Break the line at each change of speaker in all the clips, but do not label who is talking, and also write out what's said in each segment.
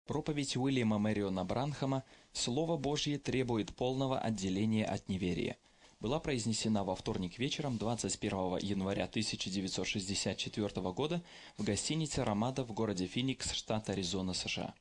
Проповедь Уильяма Мэриона Бранхама «Слово Божье требует полного отделения от неверия» была произнесена во вторник вечером 21 января 1964 года в гостинице «Рамада» в городе Финикс, штат Аризона, США.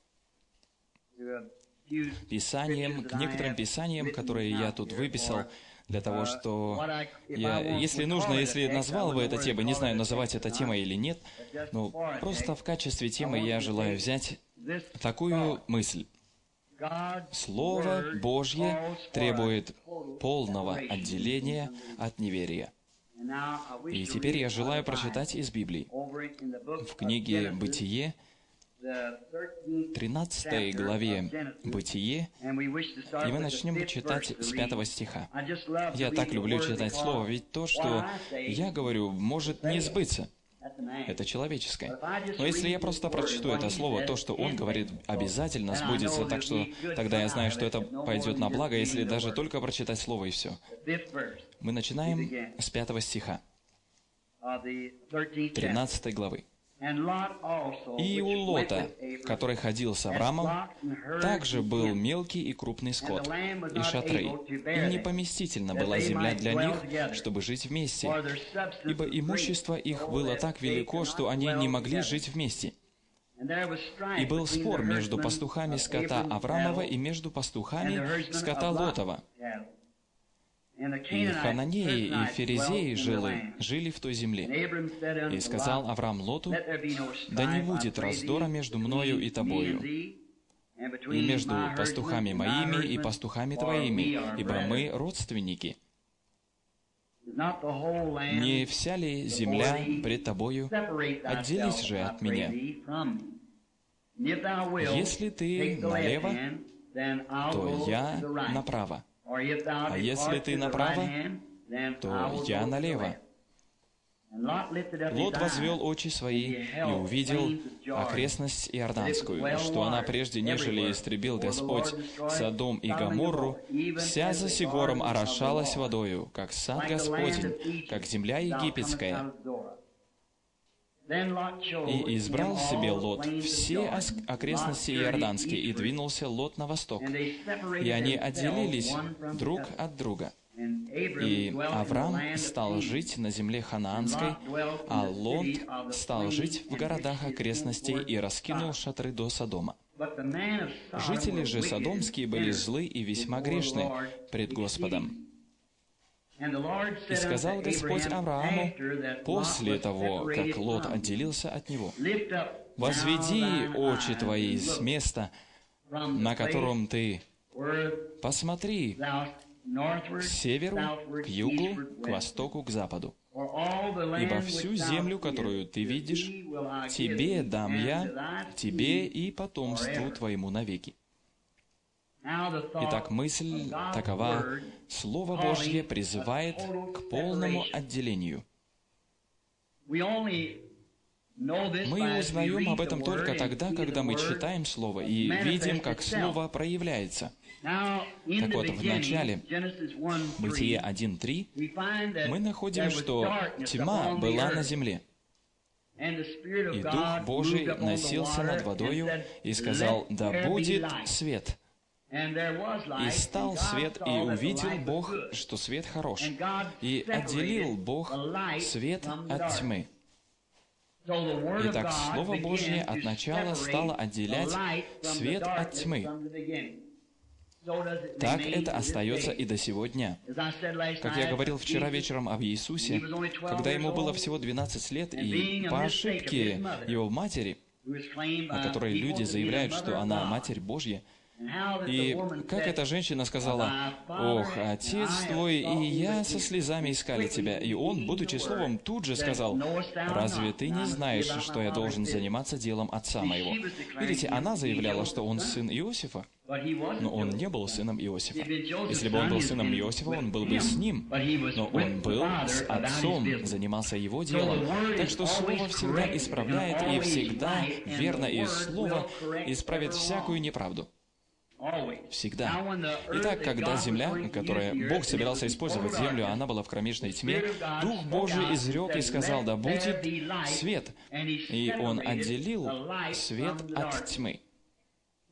К некоторым писаниям, которые я тут выписал, для того, что если нужно, если назвал бы это темой, не знаю, называть это темой или нет, но просто в качестве темы я желаю взять такую мысль. Слово Божье требует полного отделения от неверия. И теперь я желаю прочитать из Библии. В книге «Бытие», 13 главе «Бытие», и мы начнем читать с 5 стиха. Я так люблю читать Слово, ведь то, что я говорю, может не сбыться. Это человеческое. Но если я просто прочту это Слово, то, что он говорит, обязательно сбудется, так что тогда я знаю, что это пойдет на благо, если даже только прочитать Слово и все. Мы начинаем с 5 стиха 13 главы. «И у Лота, который ходил с Авраамом, также был мелкий и крупный скот, и шатры, и непоместительна была земля для них, чтобы жить вместе, ибо имущество их было так велико, что они не могли жить вместе. И был спор между пастухами скота Авраамова и между пастухами скота Лотова. И хананеи и ферезеи жили в той земле. И сказал Авраам Лоту: да не будет раздора между мною и тобою, и между пастухами моими и пастухами твоими, ибо мы родственники. Не вся ли земля пред тобою? Отделись же от меня. Если ты налево, то я направо. А если ты направо, то я налево. Лот возвел очи свои и увидел окрестность Иорданскую, что она прежде, нежели истребил Господь Содом и Гоморру, вся за сигором орошалась водою, как сад Господень, как земля египетская. И избрал себе Лот все окрестности Иорданские, и двинулся Лот на восток. И они отделились друг от друга. И Авраам стал жить на земле ханаанской, а Лот стал жить в городах окрестностей и раскинул шатры до Содома. Жители же содомские были злы и весьма грешны пред Господом. И сказал Господь Аврааму после того, как Лот отделился от него: «Возведи очи твои с места, на котором ты, посмотри к северу, к югу, к востоку, к западу. Ибо всю землю, которую ты видишь, тебе дам я, тебе и потомству твоему навеки». Итак, мысль такова: Слово Божье призывает к полному отделению. Мы узнаем об этом только тогда, когда мы читаем Слово и видим, как Слово проявляется. Так вот, в начале, Бытие 1:3, мы находим, что тьма была на земле. И Дух Божий носился над водою и сказал: «Да будет свет». И стал свет, и увидел Бог, что свет хорош, и отделил Бог свет от тьмы. Итак, Слово Божье от начала стало отделять свет от тьмы. Так это остается и до сего дня. Как я говорил вчера вечером об Иисусе, когда ему было всего 12 лет, и по ошибке его матери, о которой люди заявляют, что она Матерь Божья, и как эта женщина сказала: «Ох, отец твой и я со слезами искали тебя». И он, будучи словом, тут же сказал: «Разве ты не знаешь, что я должен заниматься делом отца моего?» Видите, она заявляла, что он сын Иосифа, но он не был сыном Иосифа. Если бы он был сыном Иосифа, он был бы с ним, но он был с отцом, занимался его делом. Так что Слово всегда исправляет, и всегда верно, и Слово исправит всякую неправду. Всегда. Итак, когда земля, Бог собирался использовать землю, а она была в кромешной тьме, Дух Божий изрек и сказал: «Да будет свет». И Он отделил свет от тьмы.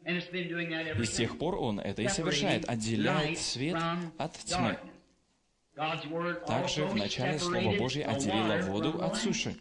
И с тех пор Он это и совершает, отделяет свет от тьмы. Также в начале Слово Божье отделило воду от суши.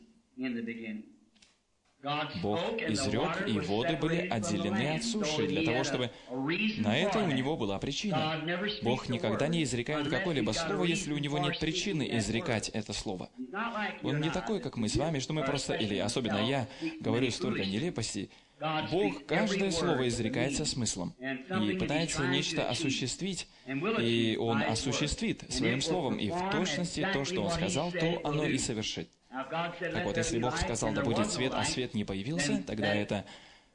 Бог изрек, и воды были отделены от суши, для того, чтобы... На это у Него была причина. Бог никогда не изрекает какое-либо слово, если у Него нет причины изрекать это слово. Он не такой, как мы с вами, что мы просто, или особенно я, говорю столько нелепостей. Бог каждое слово изрекает со смыслом и пытается нечто осуществить, и Он осуществит Своим словом, и в точности то, что Он сказал, то оно и совершит. Так вот, если Бог сказал, да будет свет, а свет не появился, тогда это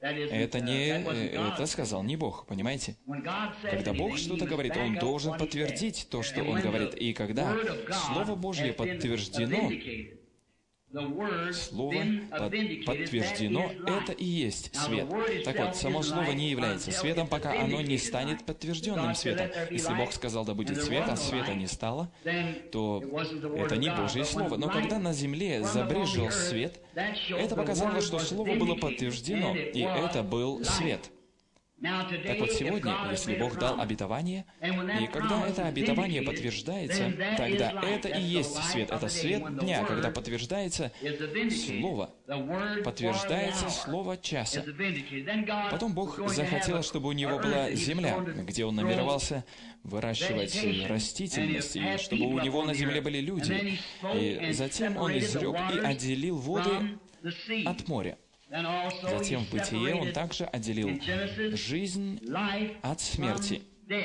сказал не Бог, понимаете? Когда Бог что-то говорит, Он должен подтвердить то, что Он говорит. И когда Слово Божье подтверждено, Слово подтверждено, это и есть свет. Так вот, само Слово не является светом, пока оно не станет подтвержденным светом. Если Бог сказал, да будет свет, а света не стало, то это не Божье Слово. Но когда на земле забрезжил свет, это показало, что Слово было подтверждено, и это был свет. Так вот, сегодня, если Бог дал обетование, и когда это обетование подтверждается, тогда это и есть свет. Это свет дня, когда подтверждается Слово, подтверждается Слово часа. Потом Бог захотел, чтобы у Него была земля, где Он намеревался выращивать растительность, и чтобы у Него на земле были люди. И затем Он изрек и отделил воды от моря. Затем в Бытие Он также отделил жизнь от смерти.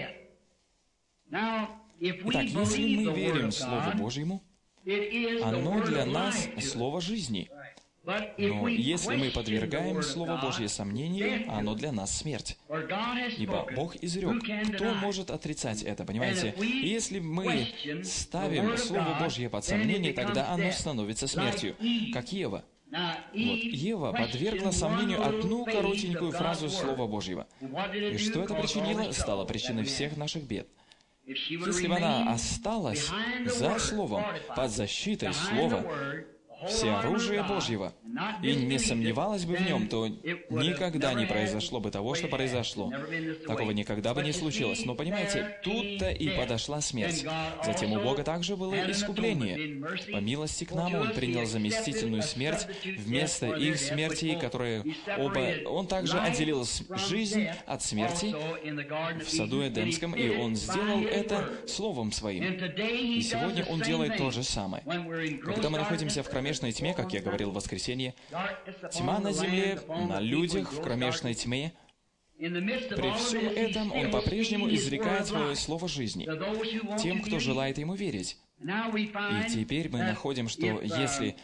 Итак, если мы верим Слову Божьему, оно для нас Слово жизни. Но если мы подвергаем Слово Божье сомнению, оно для нас смерть. Ибо Бог изрек. Кто может отрицать это, понимаете? И если мы ставим Слово Божье под сомнение, тогда оно становится смертью, как Ева. Вот, Ева подвергла сомнению одну коротенькую фразу Слова Божьего. И что это причинило? Стало причиной всех наших бед. Если бы она осталась за Словом, под защитой Слова, всеоружие Божьего, и не сомневалась бы в нем, то никогда не произошло бы того, что произошло. Такого никогда бы не случилось. Но, понимаете, тут-то и подошла смерть. Затем у Бога также было искупление. По милости к нам Он принял заместительную смерть вместо их смерти, которые оба... Он также отделил жизнь от смерти в саду Эдемском, и Он сделал это Словом Своим. И сегодня Он делает то же самое. Когда мы находимся в кромешной тьме, как я говорил в воскресенье, тьма на земле, на людях в кромешной тьме, при всем этом Он по-прежнему изрекает Свое Слово жизни тем, кто желает Ему верить. И теперь мы находим, что если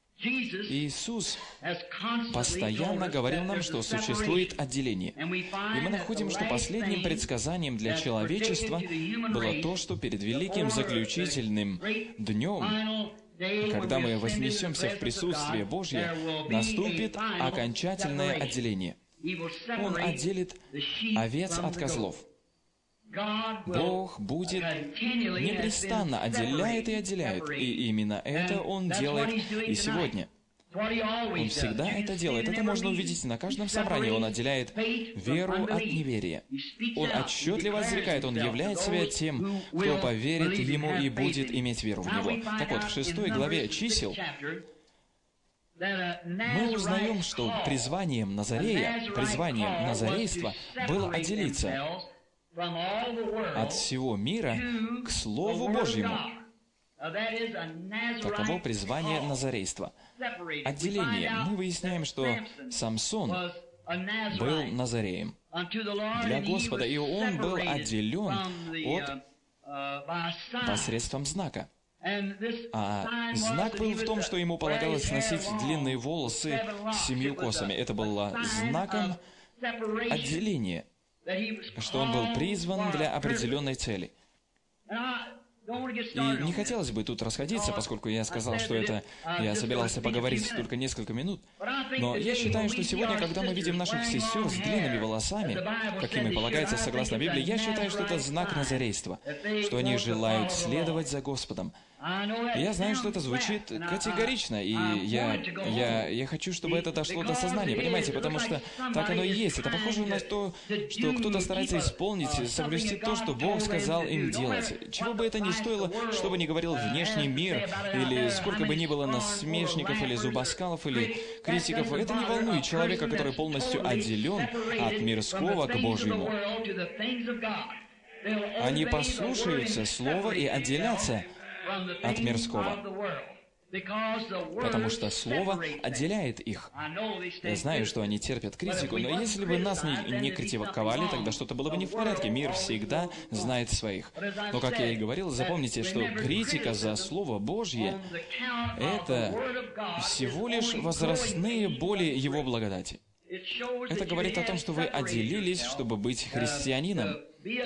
Иисус постоянно говорил нам, что существует отделение, и мы находим, что последним предсказанием для человечества было то, что перед великим заключительным днем, когда мы вознесемся в присутствие Божье, наступит окончательное отделение. Он отделит овец от козлов. Бог будет непрестанно отделяет и отделяет, и именно это Он делает и сегодня. Он всегда это делает. Это можно увидеть на каждом собрании. Он отделяет веру от неверия. Он отчетливо изрекает, Он являет себя тем, кто поверит Ему и будет иметь веру в Него. Так вот, в 6 главе чисел мы узнаем, что призванием Назарея, призванием назарейства было отделиться от всего мира к Слову Божьему. Таково призвание назарейства. Отделение. Мы выясняем, что Самсон был назареем для Господа, и он был отделен посредством знака. А знак был в том, что ему полагалось носить длинные волосы с 7 косами. Это было знаком отделения, что он был призван для определенной цели. И не хотелось бы тут расходиться, поскольку я сказал, что я собирался поговорить только несколько минут. Но я считаю, что сегодня, когда мы видим наших сестер с длинными волосами, как им и полагается согласно Библии, я считаю, что это знак назарейства, что они желают следовать за Господом. Я знаю, что это звучит категорично, и я хочу, чтобы это дошло до сознания, понимаете, потому что так оно и есть. Это похоже на то, что кто-то старается исполнить, соблюсти то, что Бог сказал им делать. Чего бы это ни стоило, что бы ни говорил внешний мир, или сколько бы ни было насмешников, или зубоскалов, или критиков, это не волнует человека, который полностью отделен от мирского к Божьему. Они послушаются Слова и отделятся от мирского, потому что Слово отделяет их. Я знаю, что они терпят критику, но если бы нас не критиковали, тогда что-то было бы не в порядке. Мир всегда знает своих. Но, как я и говорил, запомните, что критика за Слово Божье — это всего лишь возрастные боли Его благодати. Это говорит о том, что вы отделились, чтобы быть христианином,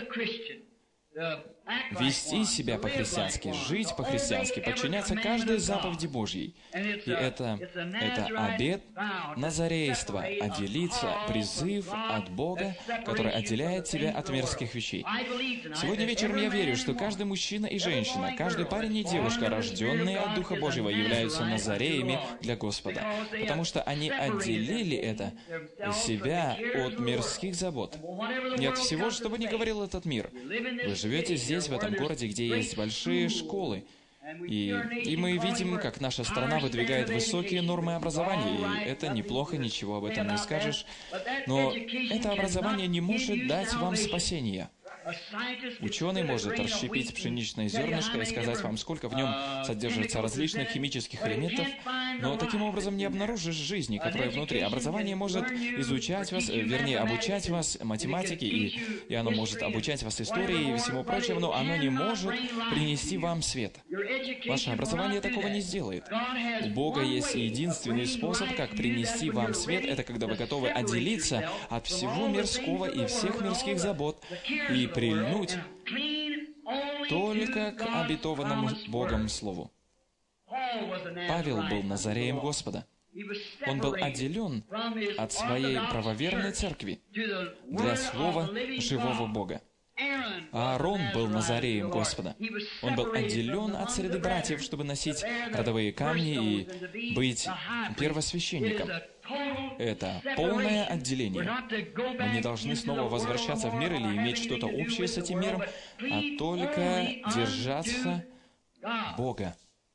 вести себя по-христиански, жить по-христиански, подчиняться каждой заповеди Божьей. И это обет назарейства, отделиться, призыв от Бога, который отделяет тебя от мирских вещей. Сегодня вечером я верю, что каждый мужчина и женщина, каждый парень и девушка, рожденные от Духа Божьего, являются назареями для Господа, потому что они отделили себя от мирских забот и от всего, что бы ни говорил этот мир. Вы живете здесь, в этом городе, где есть большие школы, и мы видим, как наша страна выдвигает высокие нормы образования, и это неплохо, ничего об этом не скажешь, но это образование не может дать вам спасения. Ученый может расщепить пшеничное зернышко и сказать вам, сколько в нем содержится различных химических элементов, но таким образом не обнаружишь жизни, которая внутри. Образование может изучать вас, обучать вас математике, и оно может обучать вас истории и всему прочему, но оно не может принести вам свет. Ваше образование такого не сделает. У Бога есть единственный способ, как принести вам свет, это когда вы готовы отделиться от всего мирского и всех мирских забот и прильнуть только к обетованному Богом Слову. Павел был назареем Господа. Он был отделен от своей правоверной церкви для Слова живого Бога. Аарон был назареем Господа. Он был отделен от среды братьев, чтобы носить родовые камни и быть первосвященником. Это полное отделение. Мы не должны снова возвращаться в мир или иметь что-то общее с этим миром, а только держаться Бога.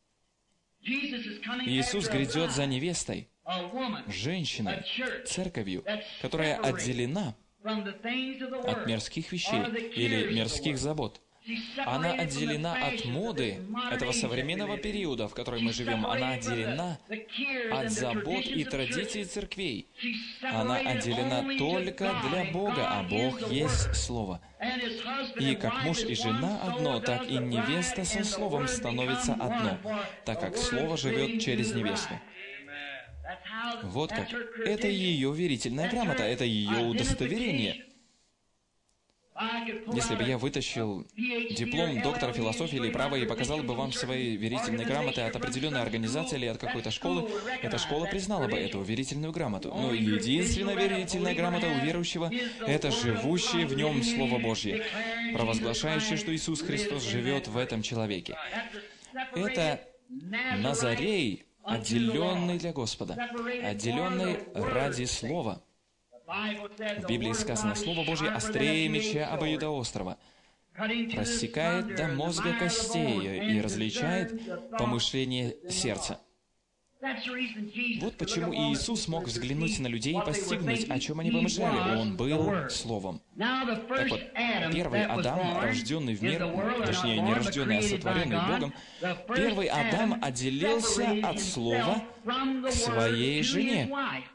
Иисус грядет за невестой, женщиной, церковью, которая отделена от мирских вещей или мирских забот. Она отделена от моды этого современного периода, в котором мы живем. Она отделена от забот и традиций церквей. Она отделена только для Бога, а Бог есть Слово. И как муж и жена одно, так и невеста со Словом становится одно, так как Слово живет через невесту. Вот как. Это ее верительная грамота, это ее удостоверение. Если бы я вытащил диплом доктора философии или права и показал бы вам свои верительные грамоты от определенной организации или от какой-то школы, эта школа признала бы эту верительную грамоту. Но единственная верительная грамота у верующего — это живущее в нем Слово Божье, провозглашающее, что Иисус Христос живет в этом человеке. Это Назарей, отделенный для Господа, отделенный ради Слова. В Библии сказано, Слово Божье острее меча обоюдоострого, рассекает до мозга костей и различает помышления сердца. Вот почему Иисус мог взглянуть на людей и постигнуть, о чем они помышляли. Он был Словом. Так вот, первый Адам, рожденный в мир, точнее, не рожденный, а сотворенный Богом, первый Адам отделился от Слова к своей жене.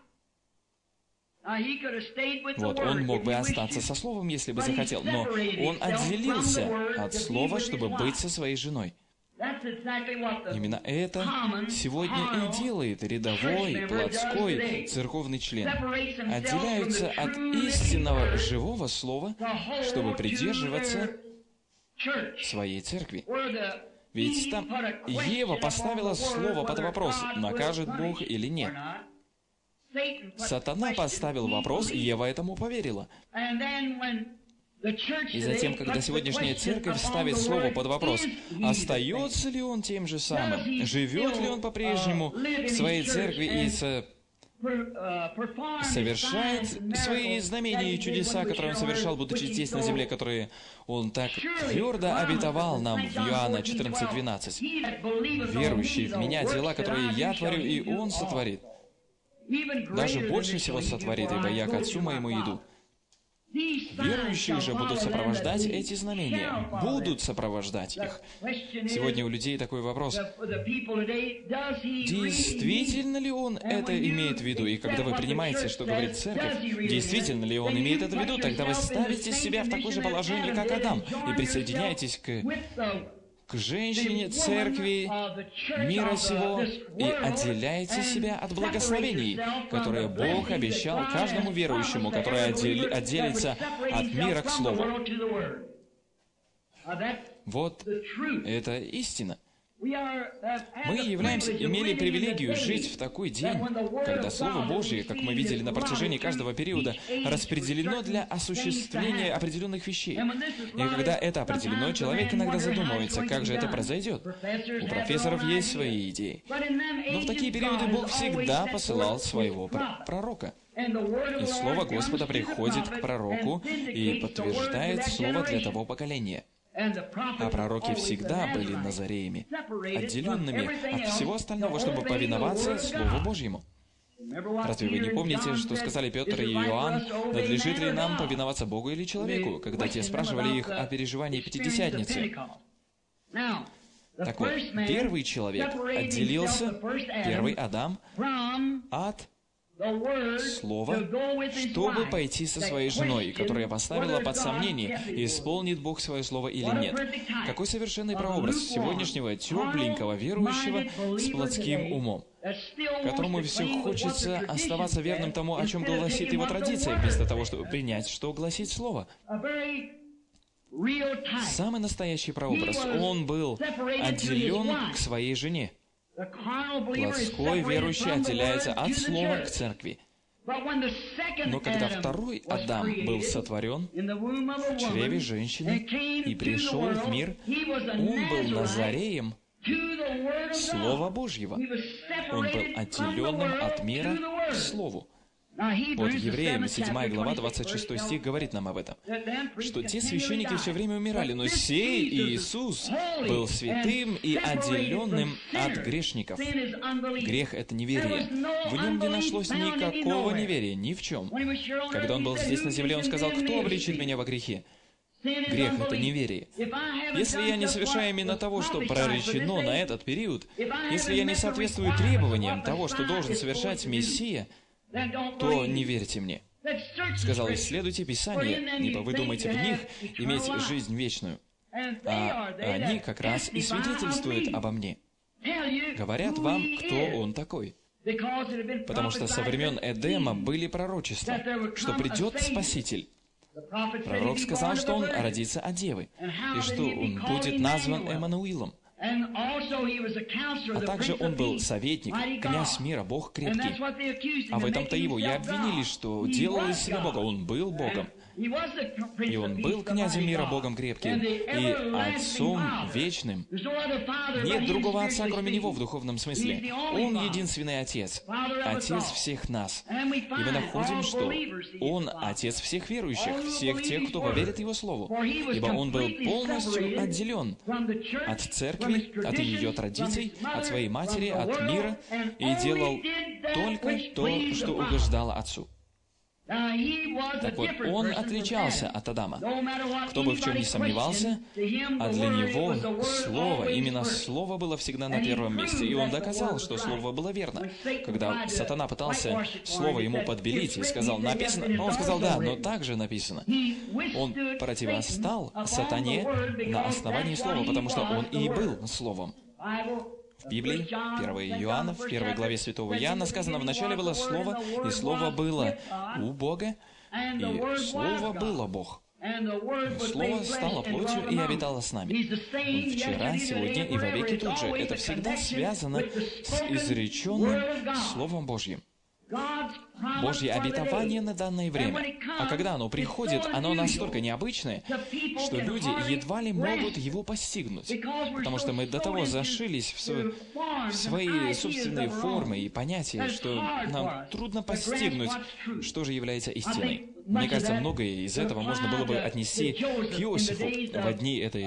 Вот, он мог бы остаться со Словом, если бы захотел, но он отделился от Слова, чтобы быть со своей женой. Именно это сегодня и делает рядовой, плотской, церковный член. Отделяются от истинного живого Слова, чтобы придерживаться своей церкви. Ведь там Ева поставила Слово под вопрос, накажет Бог или нет. Сатана поставил вопрос, и Ева этому поверила. И затем, когда сегодняшняя церковь ставит Слово под вопрос, остается ли он тем же самым, живет ли он по-прежнему в своей церкви и совершает свои знамения и чудеса, которые он совершал, будучи здесь на земле, которые он так твердо обетовал нам в Иоанна 14:12. «Верующий в Меня дела, которые Я творю, и Он сотворит. Даже больше всего сотворит, ибо Я к Отцу Моему иду». Верующие же будут сопровождать эти знамения, будут сопровождать их. Сегодня у людей такой вопрос: действительно ли он это имеет в виду? И когда вы принимаете, что говорит церковь, действительно ли он имеет это в виду, тогда вы ставите себя в такое же положение, как Адам, и присоединяетесь к женщине церкви мира сего и отделяете себя от благословений, которые Бог обещал каждому верующему, который отделится от мира к Слову. Вот это истина. Мы имели привилегию жить в такой день, когда Слово Божье, как мы видели на протяжении каждого периода, распределено для осуществления определенных вещей. И когда это определено, человек иногда задумывается, как же это произойдет. У профессоров есть свои идеи. Но в такие периоды Бог всегда посылал своего пророка. И Слово Господа приходит к пророку и подтверждает Слово для того поколения. А пророки всегда были назареями, отделенными от всего остального, чтобы повиноваться Слову Божьему. Разве вы не помните, что сказали Петр и Иоанн, надлежит ли нам повиноваться Богу или человеку, когда те спрашивали их о переживании Пятидесятницы? Так вот, первый человек отделился, первый Адам, от Слово, чтобы пойти со своей женой, которая поставила под сомнение, исполнит Бог свое слово или нет. Какой совершенный прообраз сегодняшнего тепленького верующего с плотским умом, которому все хочется оставаться верным тому, о чем гласит его традиция, вместо того, чтобы принять, что гласит Слово. Самый настоящий прообраз. Он был отделен к своей жене. Плотской верующий отделяется от Слова к церкви. Но когда второй Адам был сотворен в чреве женщины и пришел в мир, он был назареем Слова Божьего. Он был отделенным от мира к Слову. Вот Евреям 7 глава, 26 стих говорит нам об этом, что те священники все время умирали, но сей Иисус был святым и отделенным от грешников. Грех — это неверие. В нем не нашлось никакого неверия, ни в чем. Когда Он был здесь на земле, Он сказал: «Кто обличит меня во грехе?» Грех — это неверие. Если я не совершаю именно того, что проречено на этот период, если я не соответствую требованиям того, что должен совершать Мессия, то не верьте мне. Сказал: исследуйте Писание, ибо вы думаете в них иметь жизнь вечную. А они как раз и свидетельствуют обо мне. Говорят вам, кто Он такой. Потому что со времен Эдема были пророчества, что придет Спаситель. Пророк сказал, что Он родится от Девы, и что Он будет назван Эммануилом. А также Он был советник, князь мира, Бог крепкий. А в этом-то Его и обвинили, что делал из Сына Бога. Он был Богом. И Он был князем мира, Богом крепким, и Отцом вечным. Нет другого Отца, кроме Него, в духовном смысле. Он единственный Отец, Отец всех нас. И мы находим, что Он Отец всех верующих, всех тех, кто поверит Его Слову. Ибо Он был полностью отделен от церкви, от ее традиций, от своей матери, от мира, и делал только то, что угождало Отцу. Так вот, Он отличался от Адама. Кто бы в чем ни сомневался, а для него Слово, именно Слово было всегда на первом месте. И он доказал, что Слово было верно. Когда сатана пытался Слово ему подбелить и сказал: «Написано», он сказал: «Да, но также написано». Он противостал сатане на основании Слова, потому что он и был Словом. В Библии, 1 Иоанна, в 1 главе святого Иоанна сказано: «Вначале было Слово, и Слово было у Бога, и Слово было Бог. Слово стало плотью и обитало с нами». Он вчера, сегодня и вовеки тот же. Это всегда связано с изреченным Словом Божьим. Божье обетование на данное время. А когда оно приходит, оно настолько необычное, что люди едва ли могут его постигнуть, потому что мы до того зашились в свои собственные формы и понятия, что нам трудно постигнуть, что же является истиной. Мне кажется, многое из этого можно было бы отнести к Иосифу во дни этой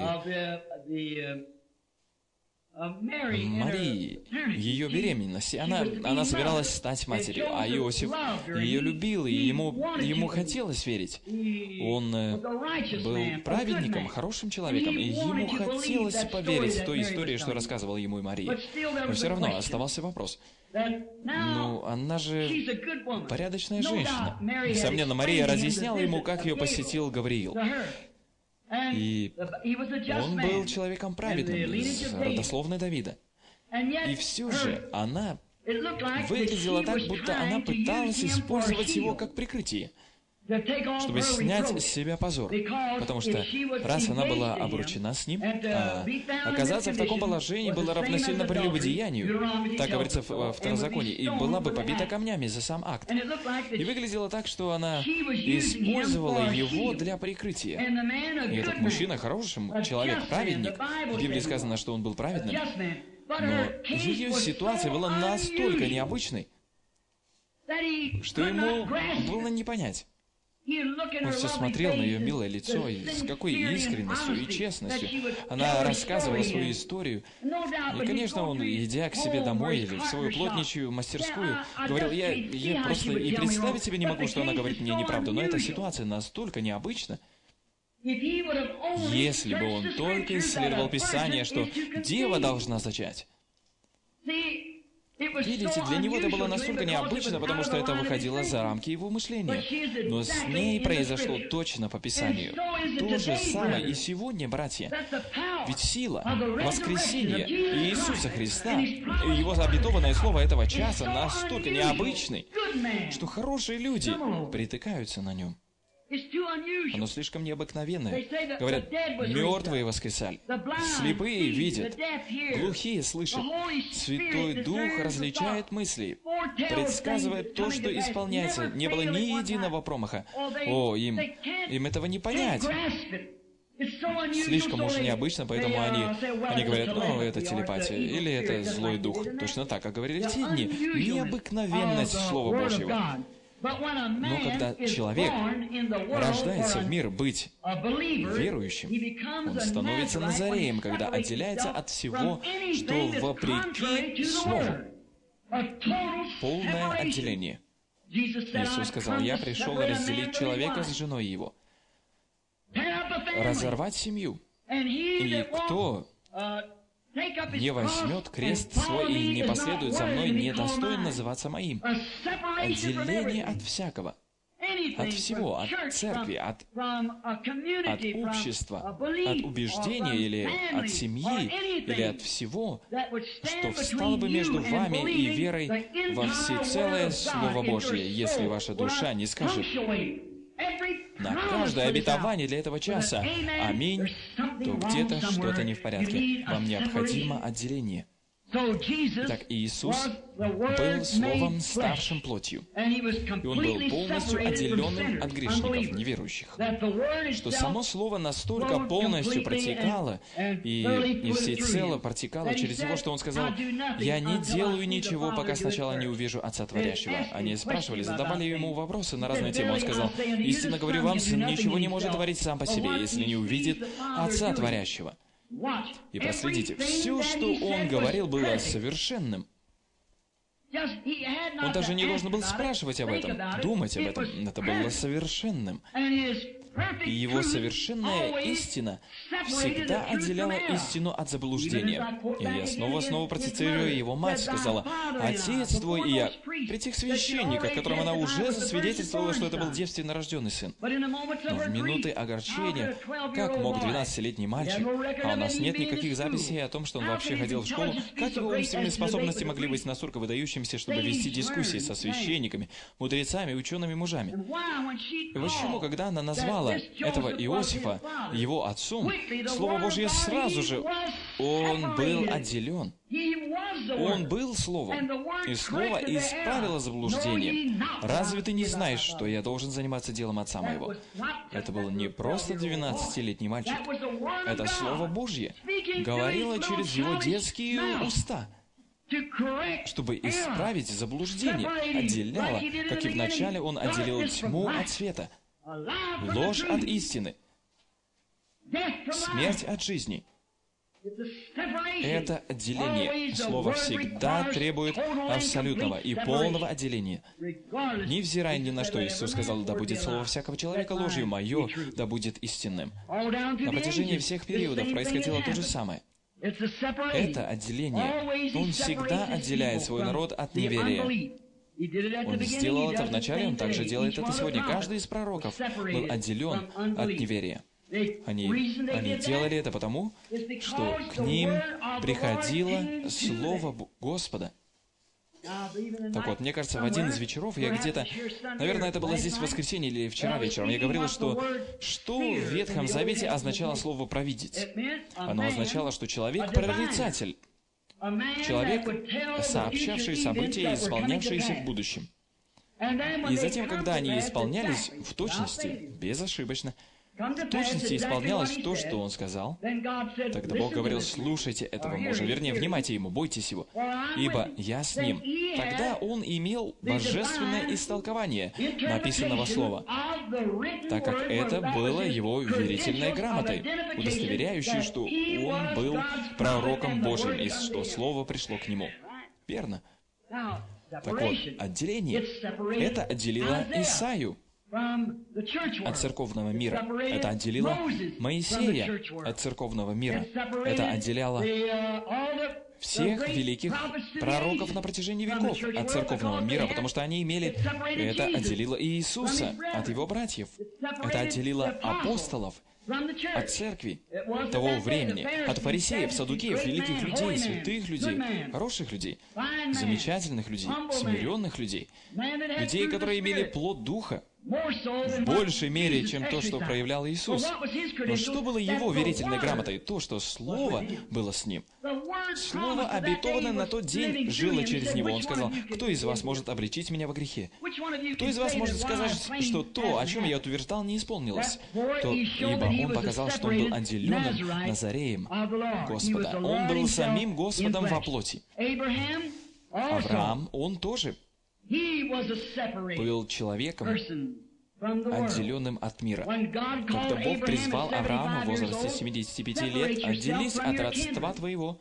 Марии, ее беременности. Она собиралась стать матерью, а Иосиф ее любил, и ему хотелось верить. Он был праведником, хорошим человеком, и ему хотелось поверить в той истории, что рассказывала ему и Мария. Но все равно оставался вопрос. Ну, она же порядочная женщина. Несомненно, Мария разъясняла ему, как ее посетил Гавриил. И он был человеком праведным, из родословной Давида. И все же она выглядела так, будто она пыталась использовать его как прикрытие, чтобы снять с себя позор. Потому что раз она была обручена с ним, оказаться в таком положении было равносильно прелюбодеянию, так говорится в Второзаконии, и была бы побита камнями за сам акт. И выглядело так, что она использовала его для прикрытия. И этот мужчина хороший человек, праведник. В Библии сказано, что он был праведным. Но ее ситуация была настолько необычной, что ему было не понять. Он все смотрел на ее милое лицо, и с какой искренностью и честностью она рассказывала свою историю. И, конечно, он, идя к себе домой или в свою плотничью мастерскую, говорил, я просто и представить себе не могу, что она говорит мне неправду, но эта ситуация настолько необычна. Если бы он только исследовал Писание, что дева должна зачать. Видите, для него это было настолько необычно, потому что это выходило за рамки его мышления. Но с ней произошло точно по Писанию. То же самое и сегодня, братья. Ведь сила воскресения Иисуса Христа и Его обетованное слово этого часа настолько необычны, что хорошие люди притыкаются на нем. Оно слишком необыкновенное. Говорят, мертвые воскресали, слепые видят, глухие слышат. Святой Дух различает мысли, предсказывает то, что исполняется. Не было ни единого промаха. О, им этого не понять. Слишком уж необычно, поэтому они говорят, ну, это телепатия, или это злой дух. Точно так, как говорили в те дни. Необыкновенность Слова Божьего. Но когда человек рождается в мир быть верующим, он становится Назареем, когда отделяется от всего, что вопреки Слову. Полное отделение. Иисус сказал, «Я пришел разделить человека с женой его, разорвать семью. И кто не возьмет крест свой и не последует за мной, недостоин называться моим». Отделение от всякого, от всего, от церкви, от общества, от убеждения или от семьи, или от всего, что встало бы между вами и верой во всецелое Слово Божье, если ваша душа не скажет на каждое обетование для этого часа «Аминь», то где-то что-то не в порядке. Вам необходимо отделение. Итак, Иисус был Словом, ставшим плотью. И Он был полностью отделенным от грешников, неверующих. Что само Слово настолько полностью протекало и всецело протекало через Него, что Он сказал, «Я не делаю ничего, пока сначала не увижу Отца Творящего». Они спрашивали, задавали Ему вопросы на разные темы. Он сказал, «Истинно говорю вам, Сын ничего не может творить сам по себе, если не увидит Отца Творящего». И проследите, все, что Он говорил, было совершенным. Он даже не должен был спрашивать об этом, думать об этом. Это было совершенным. И Его совершенная истина всегда отделяла истину от заблуждения. И я снова процитирую, Его мать сказала, «Отец твой и я», при тех священниках, которым она уже засвидетельствовала, что это был девственно рожденный сын. Но в минуты огорчения, как мог 12-летний мальчик, а у нас нет никаких записей о том, что он вообще ходил в школу, как его умственные способности могли быть настолько выдающимися, чтобы вести дискуссии со священниками, мудрецами, учеными мужами? И почему, когда она назвала этого Иосифа его отцом, Слово Божье сразу же, он был отделен. Он был Словом, и Слово исправило заблуждение. Разве ты не знаешь, что я должен заниматься делом Отца моего? Это был не просто 12-летний мальчик. Это Слово Божье говорило через его детские уста, чтобы исправить заблуждение, отделяло, как и вначале он отделил тьму от света, ложь от истины, смерть от жизни. Это отделение. Слово всегда требует абсолютного и полного отделения. Невзирая ни на что, Иисус сказал: «Да будет слово всякого человека ложью, мое да будет истинным». На протяжении всех периодов происходило то же самое. Это отделение. Он всегда отделяет свой народ от неверия. Он сделал это вначале, он также делает это сегодня. Каждый из пророков был отделен от неверия. Они делали это потому, что к ним приходило Слово Господа. Так вот, мне кажется, в один из вечеров я где-то, наверное, это было здесь в воскресенье или вчера вечером, я говорил, что в Ветхом Завете означало слово «провидеть». Оно означало, что человек — прорицатель. Человек, сообщавший события, исполнявшиеся в будущем. И затем, когда они исполнялись в точности, безошибочно, в точности исполнялось то, что он сказал, тогда Бог говорил: «Слушайте этого мужа, вернее, внимайте ему, бойтесь его, ибо я с ним». Тогда он имел божественное истолкование написанного слова, так как это было его верительной грамотой, удостоверяющей, что он был пророком Божьим, и что слово пришло к нему. Верно? Так вот, отделение — это отделило Исаию от церковного мира. Это отделило Моисея от церковного мира. Это отделяло всех великих пророков на протяжении веков от церковного мира, потому что они имели... Это отделило и Иисуса от его братьев. Это отделило апостолов от церкви того времени, от фарисеев, саддукеев, великих людей, святых людей, хороших людей, замечательных людей, смиренных людей, людей, которые имели плод Духа, в большей мере, чем то, что проявлял Иисус. Но что было его верительной грамотой? То, что Слово было с ним. Слово, обетованное на тот день, жило через него. Он сказал: «Кто из вас может обличить меня во грехе? Кто из вас может сказать, что то, о чем я утверждал, не исполнилось?» Ибо он показал, что он был отделенным Назареем Господа. Он был самим Господом во плоти. Авраам, он тоже был человеком, отделенным от мира. Когда Бог призвал Авраама в возрасте 75 лет: «Отделись от родства твоего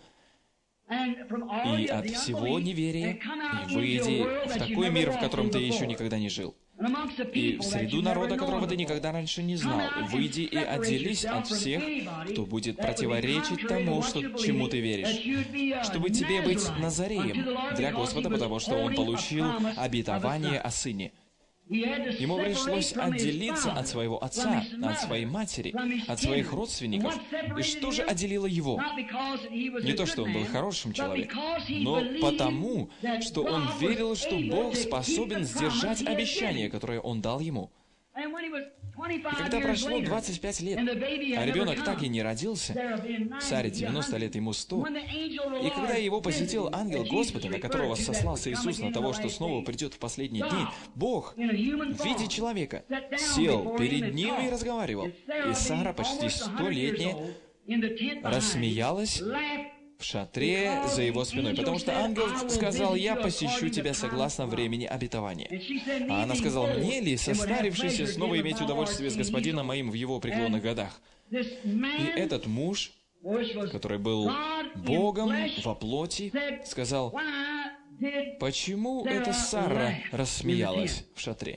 и от всего неверия, и выйди в такой мир, в котором ты еще никогда не жил, и в среду народа, которого ты никогда раньше не знал. Выйди и отделись от всех, кто будет противоречить тому, чему ты веришь, чтобы тебе быть Назареем для Господа, потому что он получил обетование о Сыне». Ему пришлось отделиться от своего отца, от своей матери, от своих родственников. И что же отделило его? Не то, что он был хорошим человеком, но потому, что он верил, что Бог способен сдержать обещание, которое он дал ему. И когда прошло 25 лет, а ребенок так и не родился, Саре 90 лет, ему 100, и когда его посетил ангел Господа, на которого сослался Иисус, на того, что снова придет в последние дни, Бог в виде человека сел перед ним и разговаривал. И Сара, почти 100-летняя, рассмеялась в шатре за его спиной, потому что ангел сказал: «Я посещу тебя согласно времени обетования». А она сказала: «Мне ли, состарившийся, снова иметь удовольствие с господином моим в его преклонных годах?» И этот муж, который был Богом во плоти, сказал: «Почему эта Сара рассмеялась в шатре?»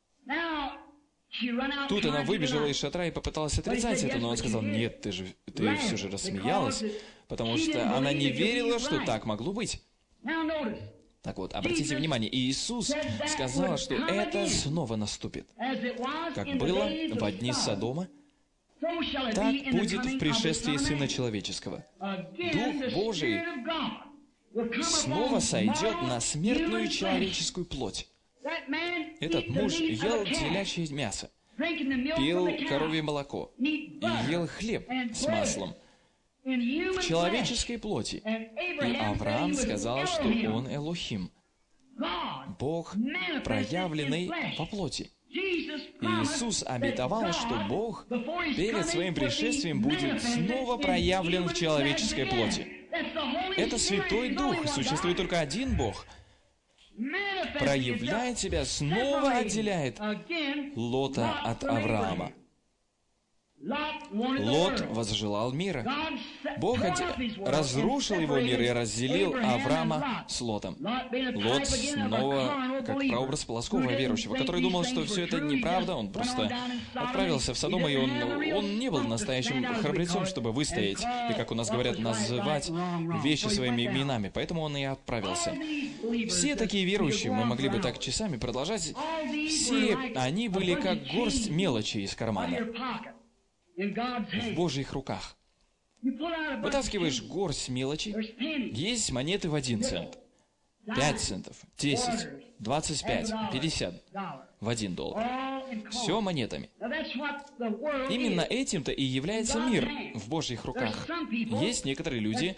Тут она выбежала из шатра и попыталась отрицать это, но он сказал: «Нет, ты все же рассмеялась, потому что она не верила, что так могло быть». Так вот, обратите внимание, Иисус сказал, что это снова наступит. Как было в дни Содома, так будет в пришествии Сына Человеческого. Дух Божий снова сойдет на смертную человеческую плоть. Этот муж ел телячье мясо, пил коровье молоко и ел хлеб с маслом. в человеческой плоти. И Авраам сказал, что он Элохим, Бог, проявленный во плоти. И Иисус обетовал, что Бог перед Своим пришествием будет снова проявлен в человеческой плоти. Это Святой Дух, существует только один Бог. Проявляет себя, снова отделяет Лота от Авраама. Лот возжелал мира. Бог разрушил его мир и разделил Авраама с Лотом. Лот снова как прообраз плоского верующего, который думал, что все это неправда, он просто отправился в Содом, и он не был настоящим храбрецом, чтобы выстоять, и, как у нас говорят, называть вещи своими именами, поэтому он и отправился. Все такие верующие, мы могли бы так часами продолжать, все они были как горсть мелочи из кармана. В Божьих руках. Вытаскиваешь горсть мелочи, есть монеты в 1 цент, 5 центов, 10, 25, 50, в $1. Все монетами. Именно этим-то и является мир в Божьих руках. Есть некоторые люди,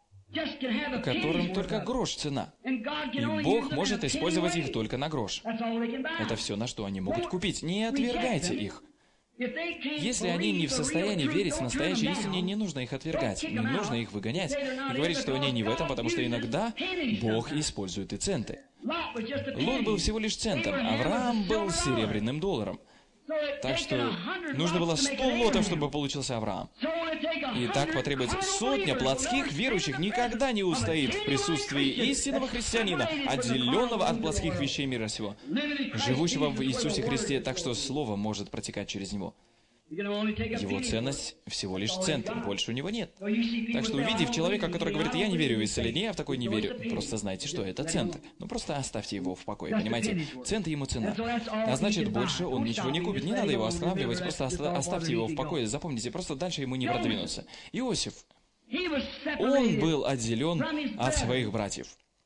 которым только грош цена. И Бог может использовать их только на грош. Это все, на что они могут купить. Не отвергайте их. Если они не в состоянии верить в настоящей истине, не нужно их отвергать, не нужно их выгонять и говорить, что они не в этом, потому что иногда Бог использует и центы. Лот был всего лишь центом, Авраам был серебряным долларом. Так что нужно было 100 лотов, чтобы получился Авраам. И так потребуется 100 плотских верующих никогда не устоит в присутствии истинного христианина, отделенного от плотских вещей мира сего, живущего в Иисусе Христе, так что Слово может протекать через него. Его ценность всего лишь цент, больше у него нет. Так что, увидев человека, который говорит, я не верю в исцеление, я в такой не верю, просто знайте, что это цент. Ну, просто оставьте его в покое, понимаете? Цент ему цена. А значит, больше он ничего не купит. Не надо его останавливать, просто оставьте его в покое. Запомните, просто дальше ему не продвинуться. Иосиф, он был отделен от своих братьев.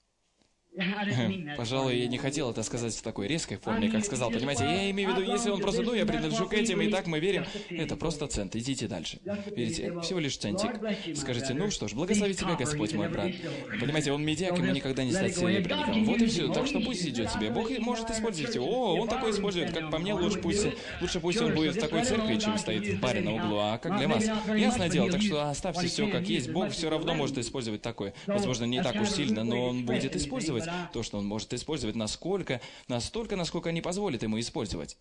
Пожалуй, я не хотел это сказать в такой резкой форме, как сказал, понимаете, я имею в виду, если он просто, я принадлежу к этим, и так мы верим, это просто цент, идите дальше. Видите, всего лишь центик. Скажите, ну что ж, благослови тебя Господь, мой брат. Понимаете, он медиак, ему никогда не стать серебряником. Вот и все, так что пусть идет себе. Бог может использовать его. Он такой использует, как по мне, лучше пусть он будет в такой церкви, чем стоит в баре на углу, а как для вас. Ясное дело, так что оставьте все как есть, Бог все равно может использовать такое. Возможно, не так уж сильно, но он будет использовать то, что он может использовать, настолько, насколько не позволит ему использовать.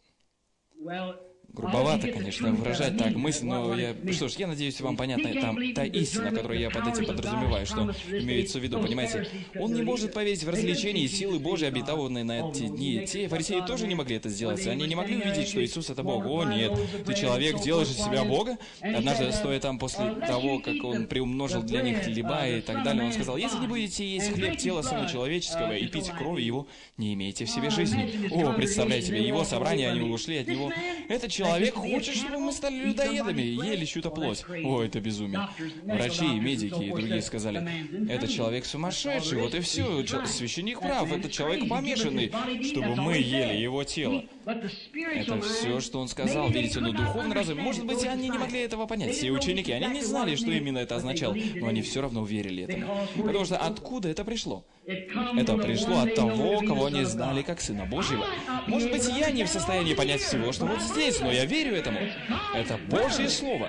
Грубовато, конечно, выражать так мысль, но я надеюсь, вам понятна та истина, которую я под этим подразумеваю, что имеется в виду, понимаете? Он не может поверить в развлечение и силы Божьей, обетованные на эти дни. Те фарисеи тоже не могли это сделать. Они не могли увидеть, что Иисус — это Бог. О, нет, ты человек, делаешь из себя Бога? Однажды, стоя там после того, как он приумножил для них хлеба и так далее, он сказал, если не будете есть хлеб тела Сына Человеческого и пить кровь Его, не имеете в себе жизни. О, представляете себе, его собрание, они ушли от него. Этот человек хочет, чтобы мы стали людоедами и ели чью-то плоть. О, это безумие. Врачи, медики и другие сказали, этот человек сумасшедший, вот и все. Священник прав, этот человек помешанный, чтобы мы ели его тело. Это все, что он сказал, видите, но духовный разум, может быть, они не могли этого понять. Все ученики, они не знали, что именно это означало, но они все равно верили этому. Потому что откуда это пришло? Это пришло от того, кого они знали как Сына Божьего. Может быть, я не в состоянии понять всего, что вот здесь, но я верю этому. Это Божье Слово.